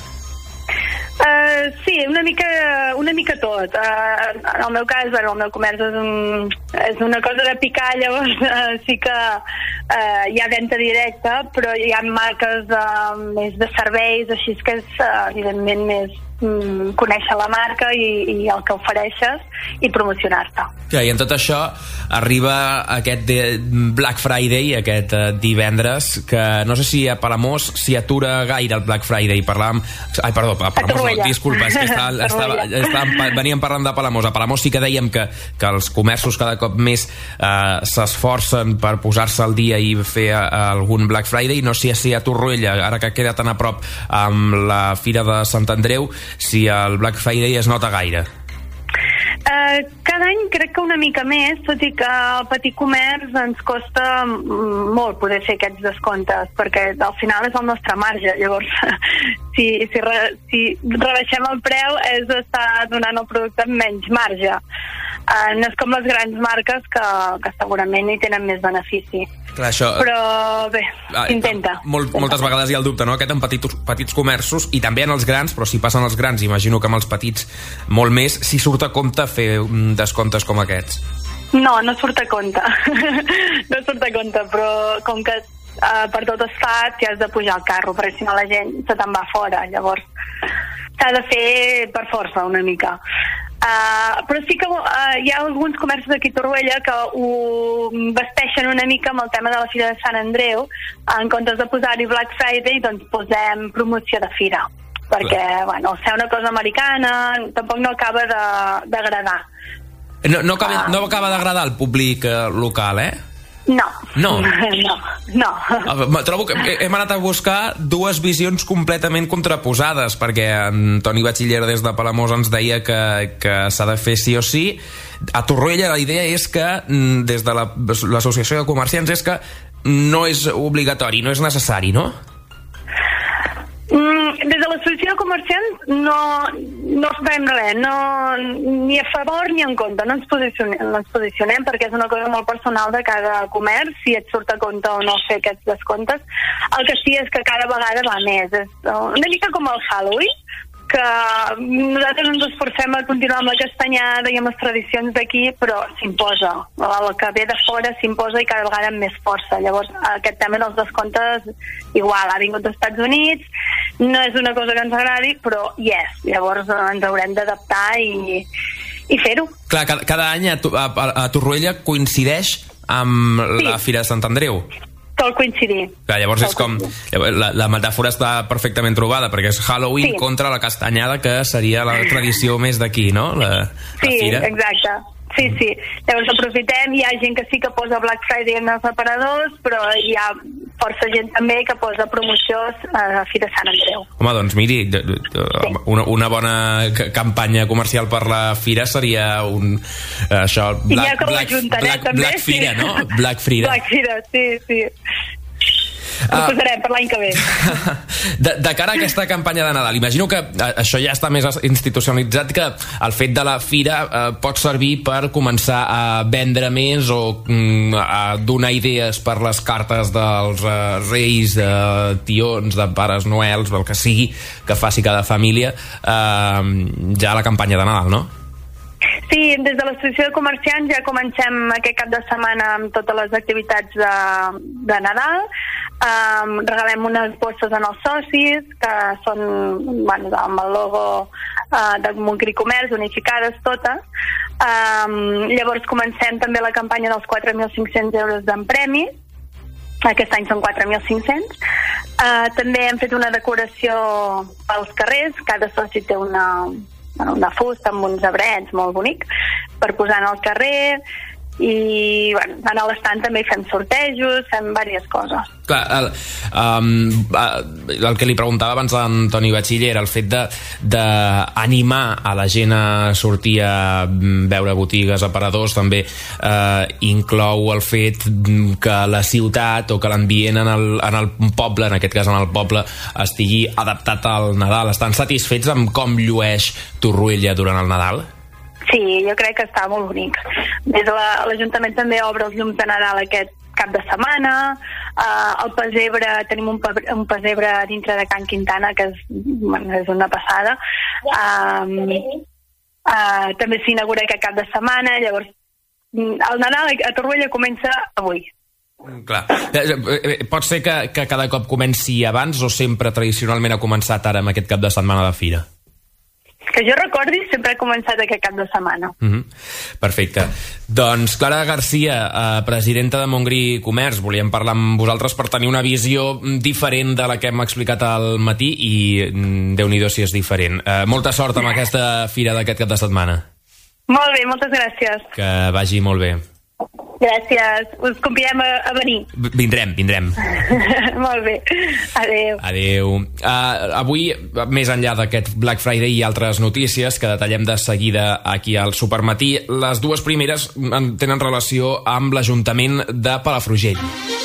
Uh, sí, una mica, una mica tot. Uh, en el meu cas, bueno, el meu comerç és, un, és una cosa de picar, llavors uh, sí que uh, hi ha venda directa, però hi ha marques uh, més de serveis, així que és uh, evidentment més mm, conèixer la marca i, i el que ofereixes i promocionar-te. Ja, i en tot això arriba aquest Black Friday, aquest uh, divendres, que no sé si a Palamós s'hi atura gaire el Black Friday. Parlàvem... Ai, perdó, a Palamós no, disculpa, és que està, estava, estava, veníem parlant de Palamós. A Palamós sí que dèiem que, que els comerços cada cop més uh, s'esforcen per posar-se al dia i fer uh, algun Black Friday. No sé si a Torroella, ara que queda tan a prop amb la Fira de Sant Andreu, si el Black Friday es nota gaire. Uh, cada any crec que una mica més, tot i que al petit comerç ens costa molt poder fer aquests descomptes, perquè al final és el nostre marge. Llavors, si, si, re, si rebaixem el preu és estar donant el producte amb menys marge. Uh, no és com les grans marques que, que segurament hi tenen més benefici. Clar, això... Però bé, s'intenta. Molt, moltes vegades hi ha el dubte, no? Aquest en petits, petits comerços i també en els grans, però si passen els grans, imagino que amb els petits molt més, si surt a compte fer descomptes com aquests. No, no surt a compte. No surt a compte, però com que uh, per tot es fa, t'hi has de pujar al carro, perquè si no la gent se te'n va fora. Llavors s'ha de fer per força una mica. Uh, però sí que uh, hi ha alguns comerços d'aquí a Torroella que ho vesteixen una mica amb el tema de la Fira de Sant Andreu. En comptes de posar-hi Black Friday, doncs posem promoció de fira, perquè, bueno, ser una cosa americana tampoc no acaba d'agradar. No, no acaba, no acaba d'agradar al públic eh, local, eh? No. No? No, no. Trobo que hem anat a buscar dues visions completament contraposades, perquè en Toni Batxiller des de Palamós ens deia que, que s'ha de fer sí o sí. A Torroella la idea és que, des de l'Associació de Comerciants, és que no és obligatori, no és necessari, no? Mm, des de l'associació de comerciants no, no fem res, no, ni a favor ni en contra, no ens, posicionem, no ens posicionem perquè és una cosa molt personal de cada comerç, si et surt a compte o no fer aquests descomptes. El que sí és que cada vegada va més, és una mica com el Halloween, que nosaltres ens esforcem a continuar amb la castanyada i amb les tradicions d'aquí, però s'imposa. El que ve de fora s'imposa i cada vegada amb més força. Llavors, aquest tema dels descomptes, igual, ha vingut dels Estats Units, no és una cosa que ens agradi, però hi és. Llavors ens haurem d'adaptar i, i fer-ho. Clar, cada, cada any a, a, a Torroella coincideix amb sí. la Fira de Sant Andreu. Sol coincidir. Clar, llavors és com... La, la metàfora està perfectament trobada, perquè és Halloween sí. contra la castanyada, que seria la tradició més d'aquí, no? La, sí, la fira. Exacte. Sí, sí. Llavors aprofitem, hi ha gent que sí que posa Black Friday en els aparadors, però hi ha força gent també que posa promoció a la Fira de Sant Andreu. Home, doncs miri, una, una bona campanya comercial per la fira seria un... això, Black, Black, Black, també, Black Fira, sí. no? Black Fira. Black Fira, sí, sí. Ho uh, posarem per l'any que ve. De, de cara a aquesta campanya de Nadal, imagino que això ja està més institucionalitzat, que el fet de la fira uh, pot servir per començar a vendre més o um, a donar idees per les cartes dels uh, reis, de tions, de pares noels, el que sigui que faci cada família uh, ja a la campanya de Nadal, no? Sí, des de l'associació de comerciants ja comencem aquest cap de setmana amb totes les activitats de, de Nadal. Um, regalem unes bosses en els socis que són, bueno, amb el logo uh, de Montgrí Comerç, unificades totes. Um, llavors comencem també la campanya dels quatre mil cinc-cents euros d'en premi. Aquest any són quatre mil cinc-cents. Uh, també hem fet una decoració pels carrers. Cada soci té una... una fusta amb uns arbrets molt bonic per posar en el carrer i bueno, en l'estant també fem sortejos, fem diverses coses. Clar, el, um, el que li preguntava abans a Antoni Batxiller, el fet d'animar a la gent a sortir a veure botigues, aparadors, també eh, inclou el fet que la ciutat o que l'ambient en, el, en el poble, en aquest cas en el poble, estigui adaptat al Nadal. Estan satisfets amb com llueix Torroella durant el Nadal? Sí, jo crec que està molt bonic. Des de l'Ajuntament també obre els llums de Nadal aquest cap de setmana. Uh, el pessebre, tenim un, un pessebre dintre de Can Quintana que és, bueno, és una passada. Um, uh, també s'inaugura aquest cap de setmana. Llavors, el Nadal a Torroella comença avui. Clar. Pot ser que, que cada cop comenci abans o sempre tradicionalment ha començat ara amb aquest cap de setmana de fira? Que jo recordi, sempre ha començat aquest cap de setmana. Mm-hmm. Perfecte. Doncs Clara Garcia, eh, presidenta de Montgrí Comerç, volíem parlar amb vosaltres per tenir una visió diferent de la que hem explicat al matí i Déu-n'hi-do si és diferent. Eh, molta sort amb aquesta fira d'aquest cap de setmana. Molt bé, moltes gràcies. Que vagi molt bé. Gràcies. Us convidem a, a venir. Vindrem, vindrem. Molt bé. Adéu. Adéu. Uh, avui, més enllà d'aquest Black Friday i altres notícies que detallem de seguida aquí al Supermatí, les dues primeres tenen relació amb l'Ajuntament de Palafrugell.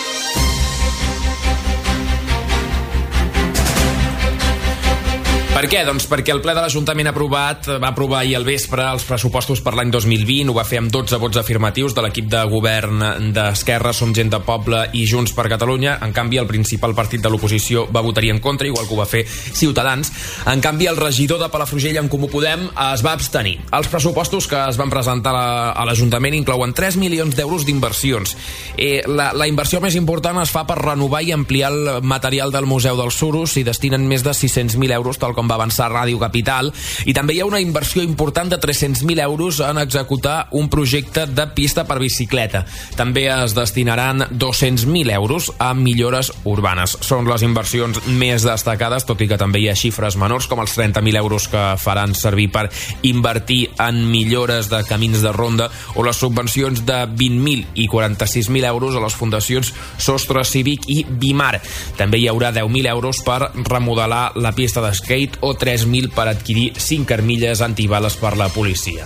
Per què? Doncs perquè el ple de l'Ajuntament ha aprovat, va aprovar ahir al vespre els pressupostos per l'any dos mil vint, ho va fer amb dotze vots afirmatius de l'equip de govern d'Esquerra, Som Gent de Poble i Junts per Catalunya. En canvi, el principal partit de l'oposició va votar-hi en contra, igual que ho va fer Ciutadans. En canvi, el regidor de Palafrugell, En Comú Podem, es va abstenir. Els pressupostos que es van presentar a l'Ajuntament inclouen tres milions d'euros d'inversions. Eh, la, la inversió més important es fa per renovar i ampliar el material del Museu dels Suros, i destinen més de sis-cents mil euros, tal com va avançar Ràdio Capital, i també hi ha una inversió important de tres-cents mil euros en executar un projecte de pista per bicicleta. També es destinaran dos-cents mil euros a millores urbanes. Són les inversions més destacades, tot i que també hi ha xifres menors, com els trenta mil euros que faran servir per invertir en millores de camins de ronda, o les subvencions de vint mil i quaranta-sis mil euros a les fundacions Sostre Cívic i Bimar. També hi haurà deu mil euros per remodelar la pista d'esquate o tres mil per adquirir cinc armilles antibales per la policia.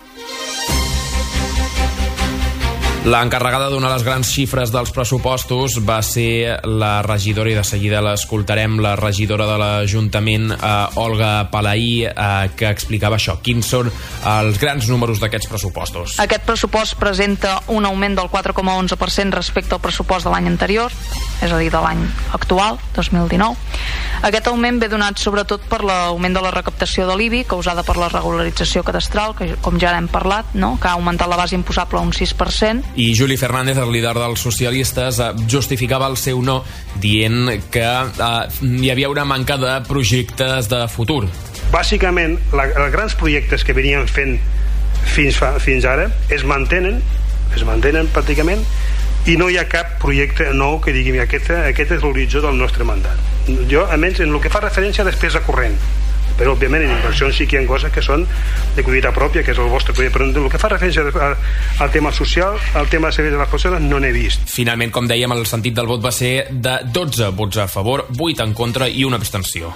L'encarregada de donar les grans xifres dels pressupostos va ser la regidora, i de seguida l'escoltarem, la regidora de l'Ajuntament, eh, Olga Palaí, eh, que explicava això. Quins són els grans números d'aquests pressupostos? Aquest pressupost presenta un augment del quatre coma onze per cent respecte al pressupost de l'any anterior, és a dir, de l'any actual, dos mil dinou. Aquest augment ve donat sobretot per l'augment de la recaptació de l'I B I causada per la regularització cadastral, que com ja hem parlat, no? Que ha augmentat la base imposable un sis per cent. I Juli Fernández, el líder dels socialistes, justificava el seu no dient que eh, hi havia una manca de projectes de futur. Bàsicament, la, els grans projectes que venien fent fins, fa, fins ara es mantenen, es mantenen pràcticament, i no hi ha cap projecte nou que digui aquest, aquest és l'horitzó del nostre mandat. Jo, almenys, en el que fa referència a despesa corrent, però òbviament en inversions sí que hi ha coses que són de collita pròpia, que és el vostre projecte, però en el que fa referència al tema social, al tema de serveis de les persones, no n'he vist. Finalment, com dèiem, el sentit del vot va ser de dotze vots a favor, vuit en contra i una abstenció.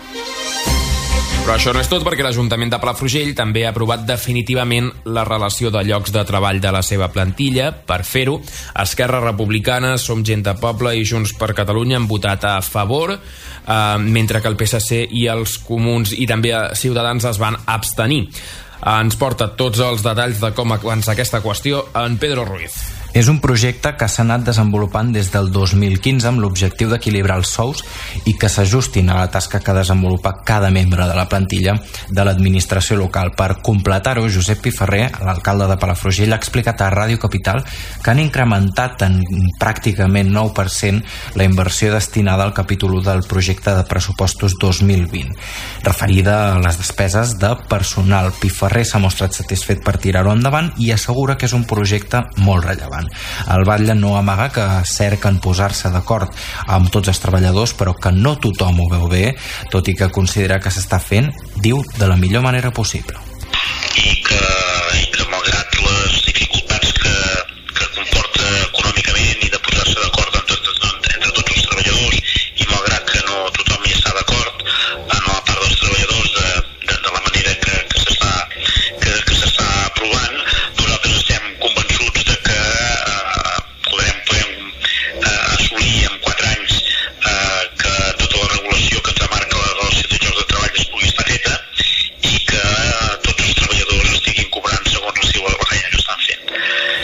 Però això no és tot, perquè l'Ajuntament de Palafrugell també ha aprovat definitivament la relació de llocs de treball de la seva plantilla. Per fer-ho, Esquerra Republicana, Som Gent de Poble i Junts per Catalunya han votat a favor, eh, mentre que el P S C i els Comuns i també Ciutadans es van abstenir. Ens porta tots els detalls de com avança aquesta qüestió en Pedro Ruiz. És un projecte que s'ha anat desenvolupant des del dos mil quinze amb l'objectiu d'equilibrar els sous i que s'ajustin a la tasca que desenvolupa cada membre de la plantilla de l'administració local. Per completar-ho, Josep Piferrer, l'alcalde de Palafrugell, ha explicat a Ràdio Capital que han incrementat en pràcticament nou per cent la inversió destinada al capítol u del projecte de pressupostos dos mil vint, referida a les despeses de personal. Piferrer s'ha mostrat satisfet per tirar-ho endavant i assegura que és un projecte molt rellevant. El batlle no amaga que cerquen posar-se d'acord amb tots els treballadors, però que no tothom ho veu bé, tot i que considera que s'està fent, diu, de la millor manera possible. I que, i que malgrat les dificultats que, que comporta econòmicament i de posar-se d'acord entre, entre tots els treballadors, i malgrat que no tothom hi està d'acord en la part dels treballadors de, de, de la manera que, que s'està que, que s'està aprovant, nosaltres estem convençuts de que eh, podrem, podem eh, assolir en quatre anys eh, que tota la regulació que ens marca la relació de llocs de treball es pugui estar feta i que eh, tots els treballadors estiguin cobrant segons la seva la feina que estan fent.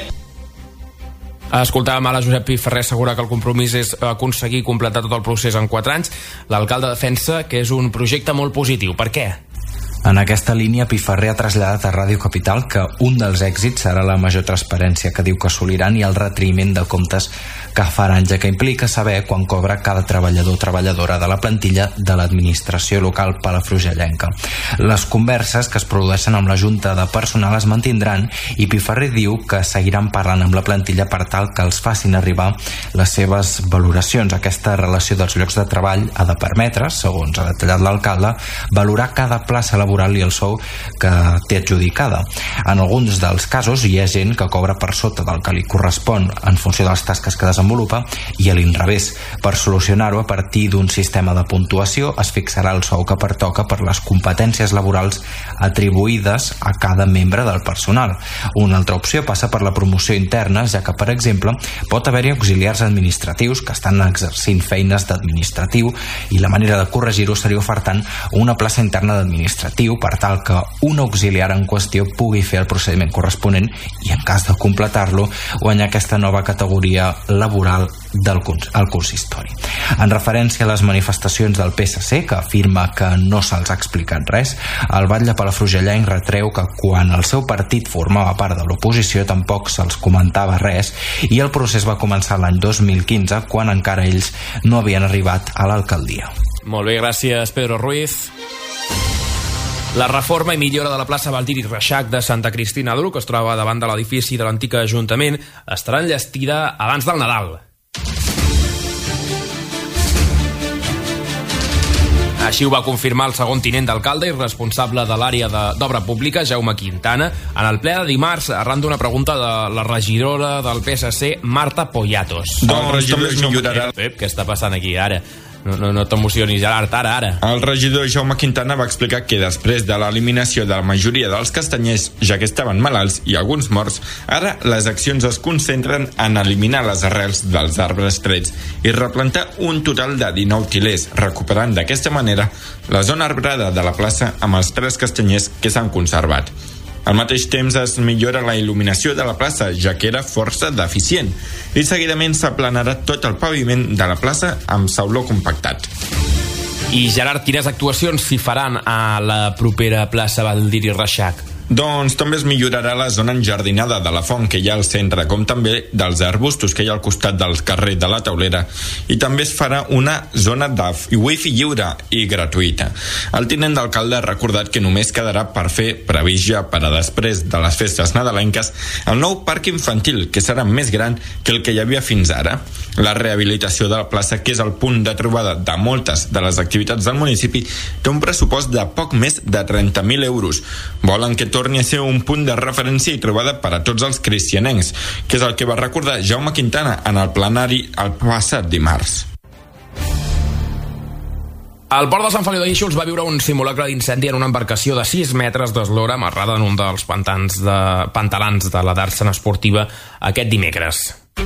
Escoltàvem a la Josep Piferrer assegurar que el compromís és aconseguir completar tot el procés en quatre anys. L'alcalde defensa que és un projecte molt positiu. Per què? En aquesta línia, Piferrer ha traslladat a Ràdio Capital que un dels èxits serà la major transparència que diu que assoliran i el retraïment de comptes que faran, ja que implica saber quan cobra cada treballador o treballadora de la plantilla de l'administració local palafrugellenca. Les converses que es produeixen amb la Junta de Personal es mantindran i Piferrer diu que seguiran parlant amb la plantilla per tal que els facin arribar les seves valoracions. Aquesta relació dels llocs de treball ha de permetre, segons ha detallat l'alcalde, valorar cada plaça laboral i el sou que té adjudicada. En alguns dels casos hi ha gent que cobra per sota del que li correspon en funció de les tasques que desenvolupa i a l'inrevés. Per solucionar-ho, a partir d'un sistema de puntuació es fixarà el sou que pertoca per les competències laborals atribuïdes a cada membre del personal. Una altra opció passa per la promoció interna, ja que, per exemple, pot haver-hi auxiliars administratius que estan exercint feines d'administratiu i la manera de corregir-ho seria ofertant una plaça interna d'administratiu per tal que un auxiliar en qüestió pugui fer el procediment corresponent i, en cas de completar-lo, guanyar aquesta nova categoria laboral del al consistori. En referència a les manifestacions del P S C, que afirma que no se'ls ha explicat res, el batlle palafrugellenc retreu que quan el seu partit formava part de l'oposició tampoc se'ls comentava res i el procés va començar l'any dos mil quinze, quan encara ells no havien arribat a l'alcaldia. Molt bé, gràcies Pedro Ruiz. La reforma i millora de la plaça Baldiri Reixac de Santa Cristina d'Aro, que es troba davant de l'edifici de l'antic Ajuntament, estarà enllestida abans del Nadal. Així ho va confirmar el segon tinent d'alcalde i responsable de l'àrea d'obra pública, Jaume Quintana, en el ple de dimarts, arran d'una pregunta de la regidora del P S C, Marta Poyatos. El regidor millorarà... Pep, què està passant aquí ara? No, no, no t'emocionis, Gerard, ara, ara. El regidor Jaume Quintana va explicar que després de l'eliminació de la majoria dels castanyers, ja que estaven malalts i alguns morts, ara les accions es concentren en eliminar les arrels dels arbres trets i replantar un total de dinou tilers, recuperant d'aquesta manera la zona arbrada de la plaça amb els tres castanyers que s'han conservat. Al mateix temps es millora la il·luminació de la plaça, ja que era força deficient, i seguidament s'aplanarà tot el paviment de la plaça amb sauló compactat. I Gerard, quines actuacions s'hi faran a la propera plaça Baldiri Reixac? Doncs també es millorarà la zona enjardinada de la font que hi ha al centre, com també dels arbustos que hi ha al costat del carrer de la Taulera, i també es farà una zona de wifi lliure i gratuïta. El tinent d'alcalde ha recordat que només quedarà per fer, previst ja per a després de les festes nadalenques, el nou parc infantil, que serà més gran que el que hi havia fins ara. La rehabilitació de la plaça, que és el punt de trobada de moltes de les activitats del municipi, té un pressupost de poc més de trenta mil euros. Volen que torni a ser un punt de referència i trobada per a tots els cristianencs, que és el que va recordar Jaume Quintana en el plenari el passat dimarts. El port de Sant Feliu de Guíxols va viure un simulacre d'incendi en una embarcació de sis metres d'eslora amarrada en un dels pantans de, pantalans de la Dàrsena Esportiva aquest dimecres.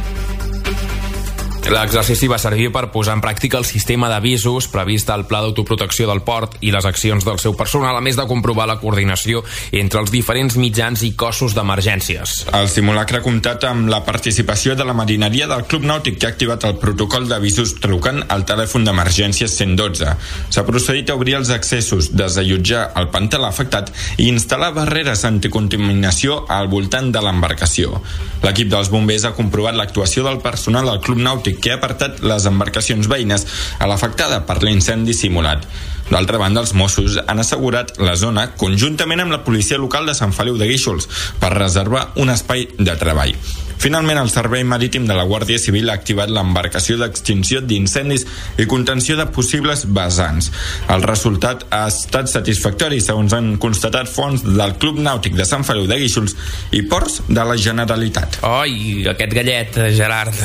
L'exercici va servir per posar en pràctica el sistema d'avisos previst al Pla d'Autoprotecció del Port i les accions del seu personal, a més de comprovar la coordinació entre els diferents mitjans i cossos d'emergències. El simulacre ha comptat amb la participació de la marineria del Club Nàutic, que ha activat el protocol d'avisos trucant al telèfon d'emergències cent dotze. S'ha procedit a obrir els accessos, desallotjar el pantalà afectat i instal·lar barreres anticontaminació al voltant de l'embarcació. L'equip dels bombers ha comprovat l'actuació del personal del Club Nàutic, que ha apartat les embarcacions veïnes a l'afectada per l'incendi simulat. D'altra banda, els Mossos han assegurat la zona conjuntament amb la policia local de Sant Feliu de Guíxols per reservar un espai de treball. Finalment, el Servei Marítim de la Guàrdia Civil ha activat l'embarcació d'extinció d'incendis i contenció de possibles vessants. El resultat ha estat satisfactori, segons han constatat fonts del Club Nàutic de Sant Feliu de Guíxols i Ports de la Generalitat. Oi, aquest gallet, Gerard.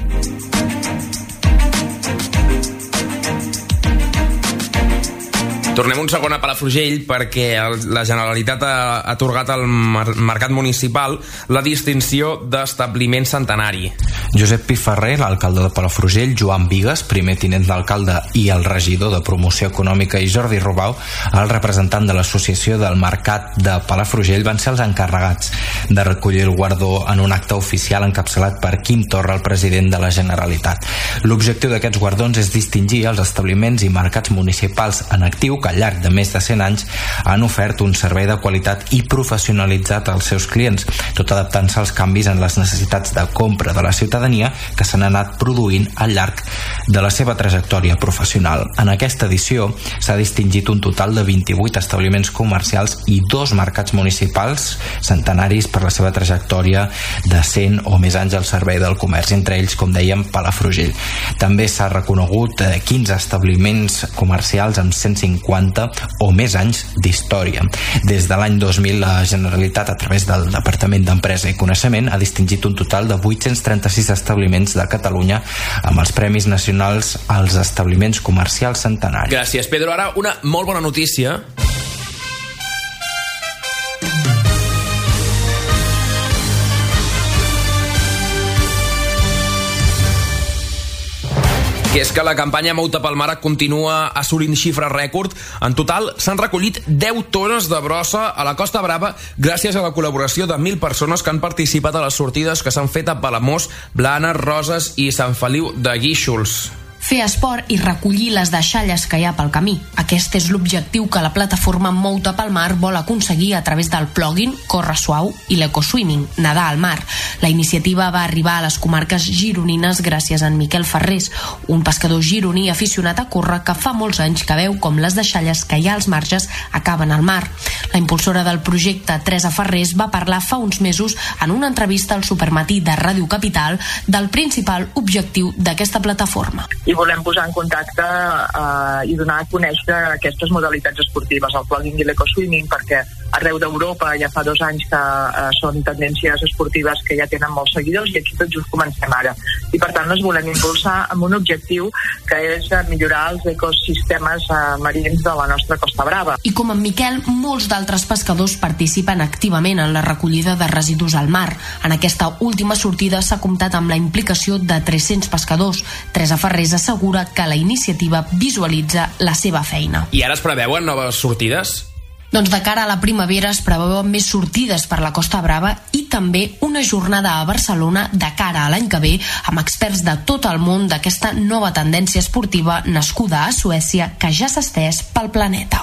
Tornem un segon a Palafrugell perquè el, la Generalitat ha atorgat al mar, Mercat Municipal la distinció d'establiment centenari. Josep Piferrer, l'alcalde de Palafrugell, Joan Bigues, primer tinent d'alcalde i el regidor de Promoció Econòmica, i Jordi Robau, el representant de l'Associació del Mercat de Palafrugell, van ser els encarregats de recollir el guardó en un acte oficial encapçalat per Quim Torra, el president de la Generalitat. L'objectiu d'aquests guardons és distingir els establiments i mercats municipals en actiu que al llarg de més de cent anys han ofert un servei de qualitat i professionalitzat als seus clients, tot adaptant-se als canvis en les necessitats de compra de la ciutadania que s'han anat produint al llarg de la seva trajectòria professional. En aquesta edició s'ha distingit un total de vint-i-vuit establiments comercials i dos mercats municipals centenaris per la seva trajectòria de cent o més anys al servei del comerç, entre ells, com dèiem, Palafrugell. També s'ha reconegut quinze establiments comercials amb cent cinquanta o més anys d'història. Des de l'any dos mil, la Generalitat, a través del Departament d'Empresa i Coneixement, ha distingit un total de vuit-cents trenta-sis establiments de Catalunya amb els Premis Nacionals als Establiments Comercials Centenaris. Gràcies, Pedro. Ara una molt bona notícia. Que és que la campanya Mouta pel Mar continua assolint xifres rècord. En total s'han recollit deu tones de brossa a la Costa Brava gràcies a la col·laboració de mil persones que han participat a les sortides que s'han fet a Palamós, Blanes, Roses i Sant Feliu de Guíxols. Fer esport i recollir les deixalles que hi ha pel camí. Aquest és l'objectiu que la plataforma Mouta pel Mar vol aconseguir a través del plugin Corre Suau i l'Ecoswimming, Nedar al Mar. La iniciativa va arribar a les comarques gironines gràcies a en Miquel Ferrés, un pescador gironí aficionat a córrer que fa molts anys que veu com les deixalles que hi ha als marges acaben al mar. La impulsora del projecte, Teresa Ferrés, va parlar fa uns mesos en una entrevista al Supermatí de Ràdio Capital del principal objectiu d'aquesta plataforma. I volem posar en contacte eh, i donar a conèixer aquestes modalitats esportives, el plugging i l'ecoswimming, perquè arreu d'Europa ja fa dos anys que eh, són tendències esportives que ja tenen molts seguidors i aquí tot just comencem ara. I per tant les volem impulsar amb un objectiu que és millorar els ecosistemes eh, marins de la nostra Costa Brava. I com en Miquel, molts d'altres pescadors participen activament en la recollida de residus al mar. En aquesta última sortida s'ha comptat amb la implicació de tres-cents pescadors. Teresa Ferrés assegura que la iniciativa visualitza la seva feina. I ara es preveuen noves sortides? Doncs de cara a la primavera es preveuen més sortides per la Costa Brava i també una jornada a Barcelona de cara a l'any que ve amb experts de tot el món d'aquesta nova tendència esportiva nascuda a Suècia que ja s'ha estès pel planeta.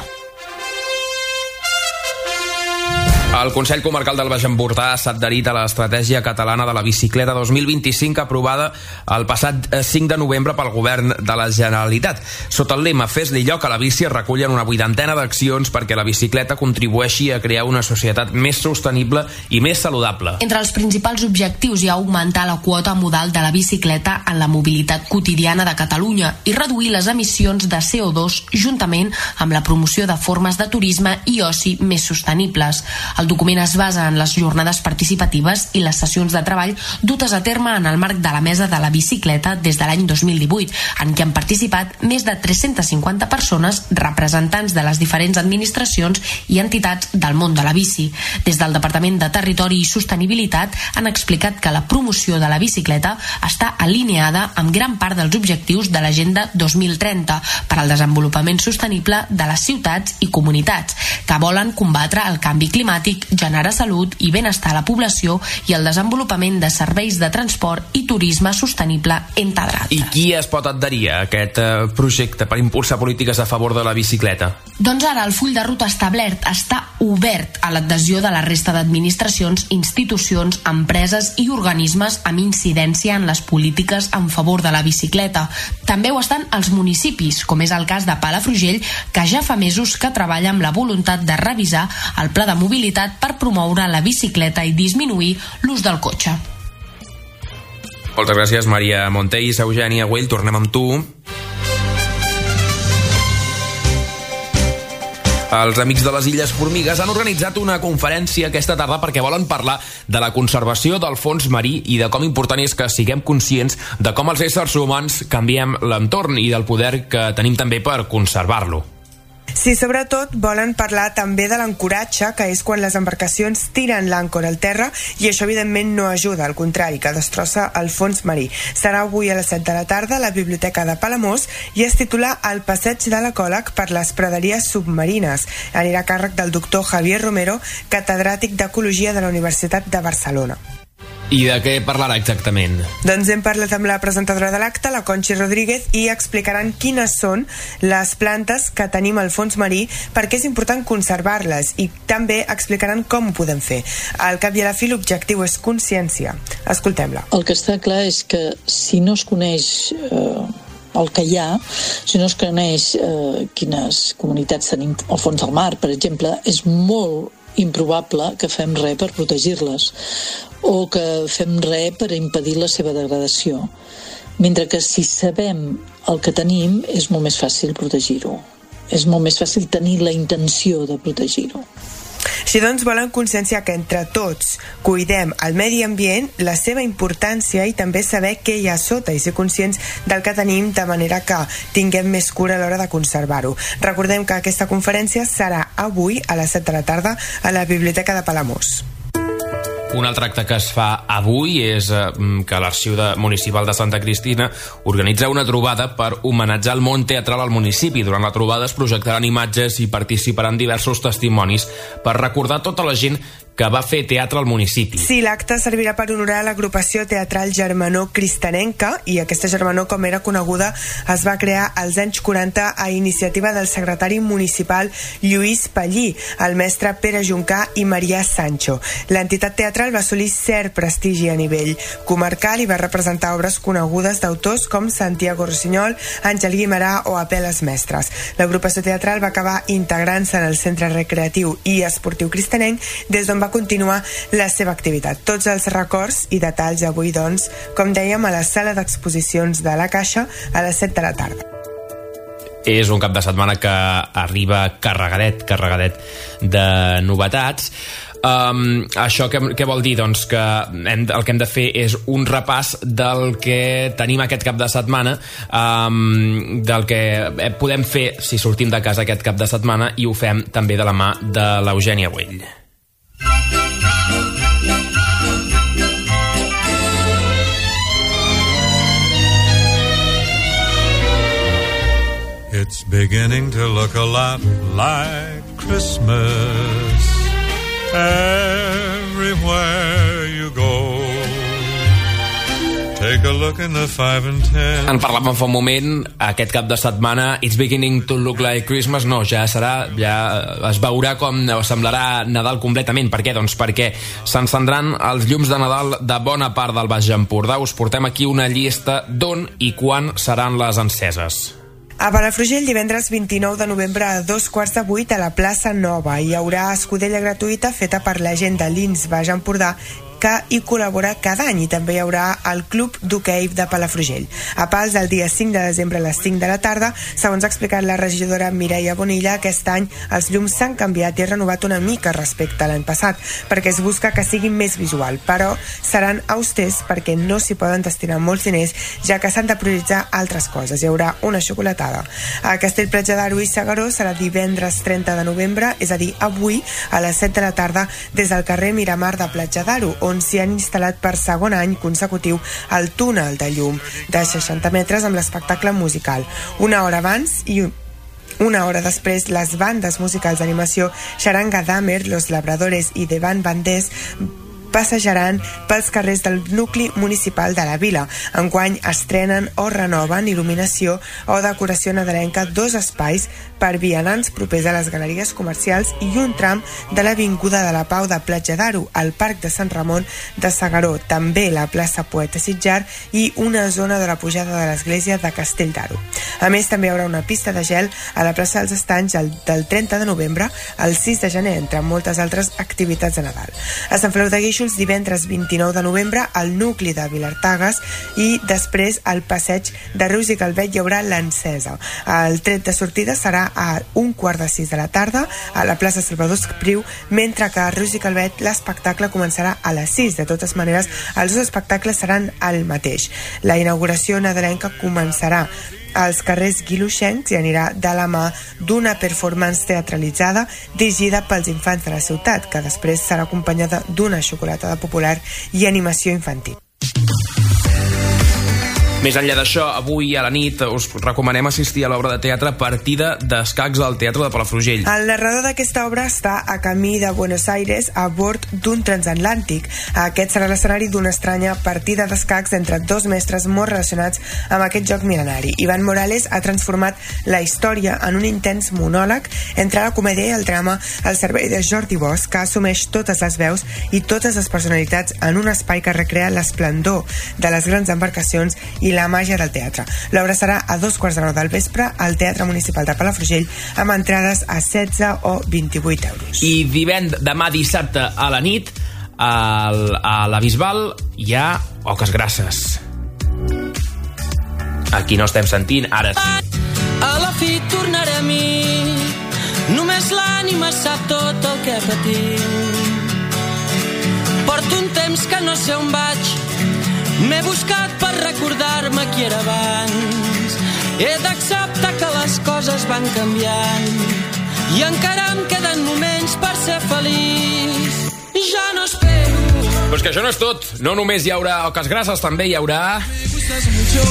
El Consell Comarcal del Baix Empordà s'ha adherit a l'Estratègia Catalana de la Bicicleta dos mil vint-i-cinc aprovada el passat cinc de novembre pel Govern de la Generalitat. Sota el lema Fes-li lloc a la bici es recullen una vuitantena d'accions perquè la bicicleta contribueixi a crear una societat més sostenible i més saludable. Entre els principals objectius hi ha augmentar la quota modal de la bicicleta en la mobilitat quotidiana de Catalunya i reduir les emissions de C O dos juntament amb la promoció de formes de turisme i oci més sostenibles. El document es basa en les jornades participatives i les sessions de treball dutes a terme en el marc de la Mesa de la Bicicleta des de l'any dos mil divuit, en què han participat més de tres-centes cinquanta persones representants de les diferents administracions i entitats del món de la bici. Des del Departament de Territori i Sostenibilitat han explicat que la promoció de la bicicleta està alineada amb gran part dels objectius de l'Agenda dos mil trenta per al desenvolupament sostenible de les ciutats i comunitats, que volen combatre el canvi climàtic, generar salut i benestar a la població i el desenvolupament de serveis de transport i turisme sostenible, entre d'altres. I qui es pot adherir a aquest eh, projecte per impulsar polítiques a favor de la bicicleta? Doncs ara el full de ruta establert està obert a l'adhesió de la resta d'administracions, institucions, empreses i organismes amb incidència en les polítiques en favor de la bicicleta. També ho estan els municipis, com és el cas de Palafrugell, que ja fa mesos que treballa amb la voluntat de revisar el pla de mobilitat per promoure la bicicleta i disminuir l'ús del cotxe. Moltes gràcies, Maria Montells. Eugènia Güell, tornem amb tu. Els Amics de les Illes Formigues han organitzat una conferència aquesta tarda perquè volen parlar de la conservació del fons marí i de com important és que siguem conscients de com els éssers humans canviem l'entorn i del poder que tenim també per conservar-lo. Sí, sobretot volen parlar també de l'ancoratge, que és quan les embarcacions tiren l'àncora al terra, i això evidentment no ajuda, al contrari, que destrossa el fons marí. Serà avui a les set de la tarda a la Biblioteca de Palamós i es titula El passeig de l'ecòleg per les praderies submarines. Anirà a càrrec del doctor Javier Romero, catedràtic d'Ecologia de la Universitat de Barcelona. I de què parlarà exactament? Doncs hem parlat amb la presentadora de l'acte, la Conchi Rodríguez, i explicaran quines són les plantes que tenim al fons marí, perquè és important conservar-les, i també explicaran com ho podem fer. Al cap i a la fi l'objectiu és consciència. Escoltem-la. El que està clar és que si no es coneix eh, el que hi ha, si no es coneix eh, quines comunitats tenim al fons del mar, per exemple, és molt improbable que fem res per protegir-les o que fem res per impedir la seva degradació. Mentre que si sabem el que tenim, és molt més fàcil protegir-ho. És molt més fàcil tenir la intenció de protegir-ho. Així doncs, volen conscienciar que entre tots cuidem el medi ambient, la seva importància i també saber què hi ha sota i ser conscients del que tenim de manera que tinguem més cura a l'hora de conservar-ho. Recordem que aquesta conferència serà avui a les set de la tarda a la Biblioteca de Palamós. Un altre acte que es fa avui és eh, que l'Arxiu de, Municipal de Santa Cristina organitza una trobada per homenatjar el món teatral al municipi. Durant la trobada es projectaran imatges i participaran diversos testimonis per recordar tota la gent que va fer teatre al municipi. Sí, l'acte servirà per honorar l'agrupació teatral Germanor Cristanenca, i aquesta Germanor, com era coneguda, es va crear als anys quaranta a iniciativa del secretari municipal Lluís Pallí, el mestre Pere Juncà i Marià Sancho. L'entitat teatral va assolir cert prestigi a nivell comarcal i va representar obres conegudes d'autors com Santiago Rossinyol, Àngel Guimerà o Apeles Mestres. L'agrupació teatral va acabar integrant-se en el Centre Recreatiu i Esportiu Cristanenc, des d'on va continuar la seva activitat. Tots els records i detalls avui, doncs, com dèiem, a la sala d'exposicions de la Caixa a les set de la tarda. És un cap de setmana que arriba carregadet, carregadet de novetats. Um, això què, què vol dir? Doncs que hem, el que hem de fer és un repàs del que tenim aquest cap de setmana, um, del que podem fer si sortim de casa aquest cap de setmana, i ho fem també de la mà de l'Eugènia Güell. It's beginning to look a lot like Christmas everywhere you go. Take a look in the five and ten. En parlàvem fa un moment, aquest cap de setmana It's beginning to look like Christmas. No, ja serà, ja es veurà com semblarà Nadal completament. Per què? Doncs perquè s'encendran els llums de Nadal de bona part del Baix Empordà. Us portem aquí una llista d'on i quan seran les enceses. A Palafrugell, divendres vint-i-nou de novembre a dos quarts de vuit a la plaça Nova hi haurà escudella gratuïta feta per la gent de l'I N S Baix Empordà que hi col·labora cada any, i també hi haurà el Club d'Hoquei de Palafrugell. A Pals, el dia cinc de desembre a les cinc de la tarda, segons ha explicat la regidora Mireia Bonilla, aquest any els llums s'han canviat i renovat una mica respecte a l'any passat, perquè es busca que sigui més visual, però seran austers perquè no s'hi poden destinar molts diners, ja que s'han de prioritzar altres coses. Hi haurà una xocolatada. A Castellplatja d'Aro i S'Agaró serà divendres trenta de novembre, és a dir, avui, a les set de la tarda, des del carrer Miramar de Platja d'Aro, on s'hi han instal·lat per segon any consecutiu el túnel de llum de seixanta metres amb l'espectacle musical. Una hora abans i una hora després, les bandes musicals d'animació Xaranga Damer, Los Labradores i The Van Bandés passejaran pels carrers del nucli municipal de la vila. Enguany estrenen o renoven il·luminació o decoració nadalenca dos espais per vianants propers a les galeries comercials i un tram de l'Avinguda de la Pau de Platja d'Aro, al Parc de Sant Ramon de S'Agaró, també la plaça Poeta Sitjar i una zona de la pujada de l'església de Castell d'Aro. A més, també hi haurà una pista de gel a la plaça dels Estanys del trenta de novembre al sis de gener, entre moltes altres activitats de Nadal. A Sant Feliu de Guíxols, divendres vint-i-nou de novembre al nucli de Vilartagas i després al passeig de Rius i Calvet hi haurà l'encesa. El tret de sortida serà a un quart de sis de la tarda a la plaça Salvador Espriu, mentre que a Rius i Calvet l'espectacle començarà a les sis. De totes maneres, els dos espectacles seran el mateix. La inauguració nadalenca començarà als carrers Guiluixencs i anirà de la mà d'una performance teatralitzada dirigida pels infants de la ciutat, que després serà acompanyada d'una xocolatada popular i animació infantil. Més enllà d'això, avui a la nit us recomanem assistir a l'obra de teatre Partida d'escacs al Teatre de Palafrugell. El narrador d'aquesta obra està a camí de Buenos Aires a bord d'un transatlàntic. Aquest serà l'escenari d'una estranya partida d'escacs entre dos mestres molt relacionats amb aquest joc mil·lenari. Ivan Morales ha transformat la història en un intens monòleg entre la comèdia i el drama al servei de Jordi Bosch, que assumeix totes les veus i totes les personalitats en un espai que recrea l'esplendor de les grans embarcacions i la màgia del teatre. L'obra serà a dos quarts de nou del vespre al Teatre Municipal de Palafrugell amb entrades a setze o vint-i-vuit euros. I divend, demà dissabte a la nit al, a la Bisbal hi ha Oques Grasses. Aquí no estem sentint, ara sí. A la fi tornaré a mi, només l'ànima sap tot el que patim. Porto un temps que no sé on vaig, m'he buscat per recordar-me qui era abans. He d'acceptar que les coses van canviant i encara em queden moments per ser feliç. Ja no espero. Però és que això no és tot. No només hi haurà Oques Grasses, també hi haurà... Me gustas mucho,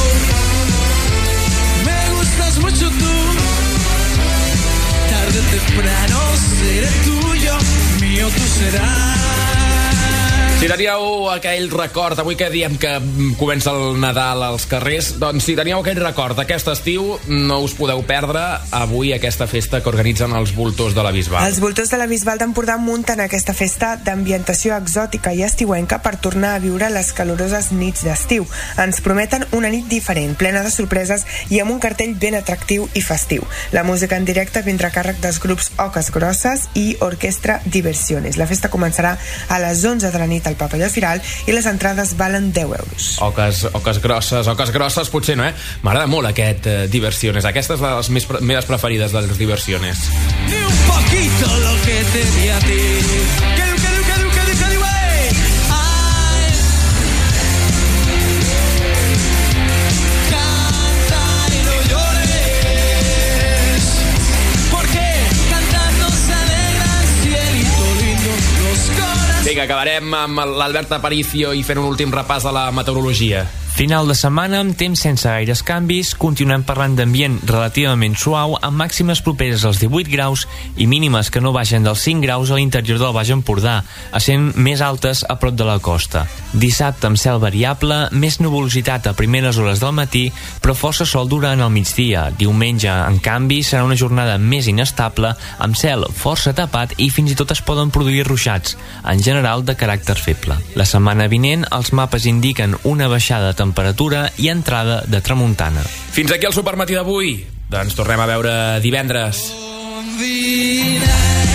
me gustas mucho tú. Tarde o temprano seré tuyo, mío tú serás. Si teníeu aquell record, avui que diem que comença el Nadal als carrers, doncs si teníeu aquell record aquest estiu, no us podeu perdre avui aquesta festa que organitzen els Voltors de la Bisbal. Els Voltors de la Bisbal d'Empordà munten aquesta festa d'ambientació exòtica i estiuenca per tornar a viure les caloroses nits d'estiu. Ens prometen una nit diferent, plena de sorpreses i amb un cartell ben atractiu i festiu. La música en directe vindrà a càrrec dels grups Oques Grosses i Orquestra Diversiones. La festa començarà a les onze de la nit al Pavelló Firal i les entrades valen deu euros. Oques, oques grosses, oques grosses potser no, eh? M'agrada molt aquest eh, Diversiones. Aquesta és de les més, meves preferides de les Diversiones. Ni un poquito lo que te di a ti. Que du, que du, que du, que du, que du, hey. Ay. Canta y no llores, porque cantando se alegra el cielito lindo, los corazones. Vinga, acabarem amb l'Albert Aparicio i fent un últim repàs a la meteorologia. Final de setmana amb temps sense gaires canvis, continuem parlant d'ambient relativament suau amb màximes properes als divuit graus i mínimes que no baixen dels cinc graus a l'interior del Baix Empordà, essent més altes a prop de la costa. Dissabte amb cel variable, més nuvolositat a primeres hores del matí, però força sol durant el migdia. Diumenge, en canvi, serà una jornada més inestable, amb cel força tapat i fins i tot es poden produir ruixats, en general de caràcter feble. La setmana vinent, els mapes indiquen una baixada de temperatura i entrada de tramuntana. Fins aquí el Supermatí d'avui. Doncs tornem a veure divendres.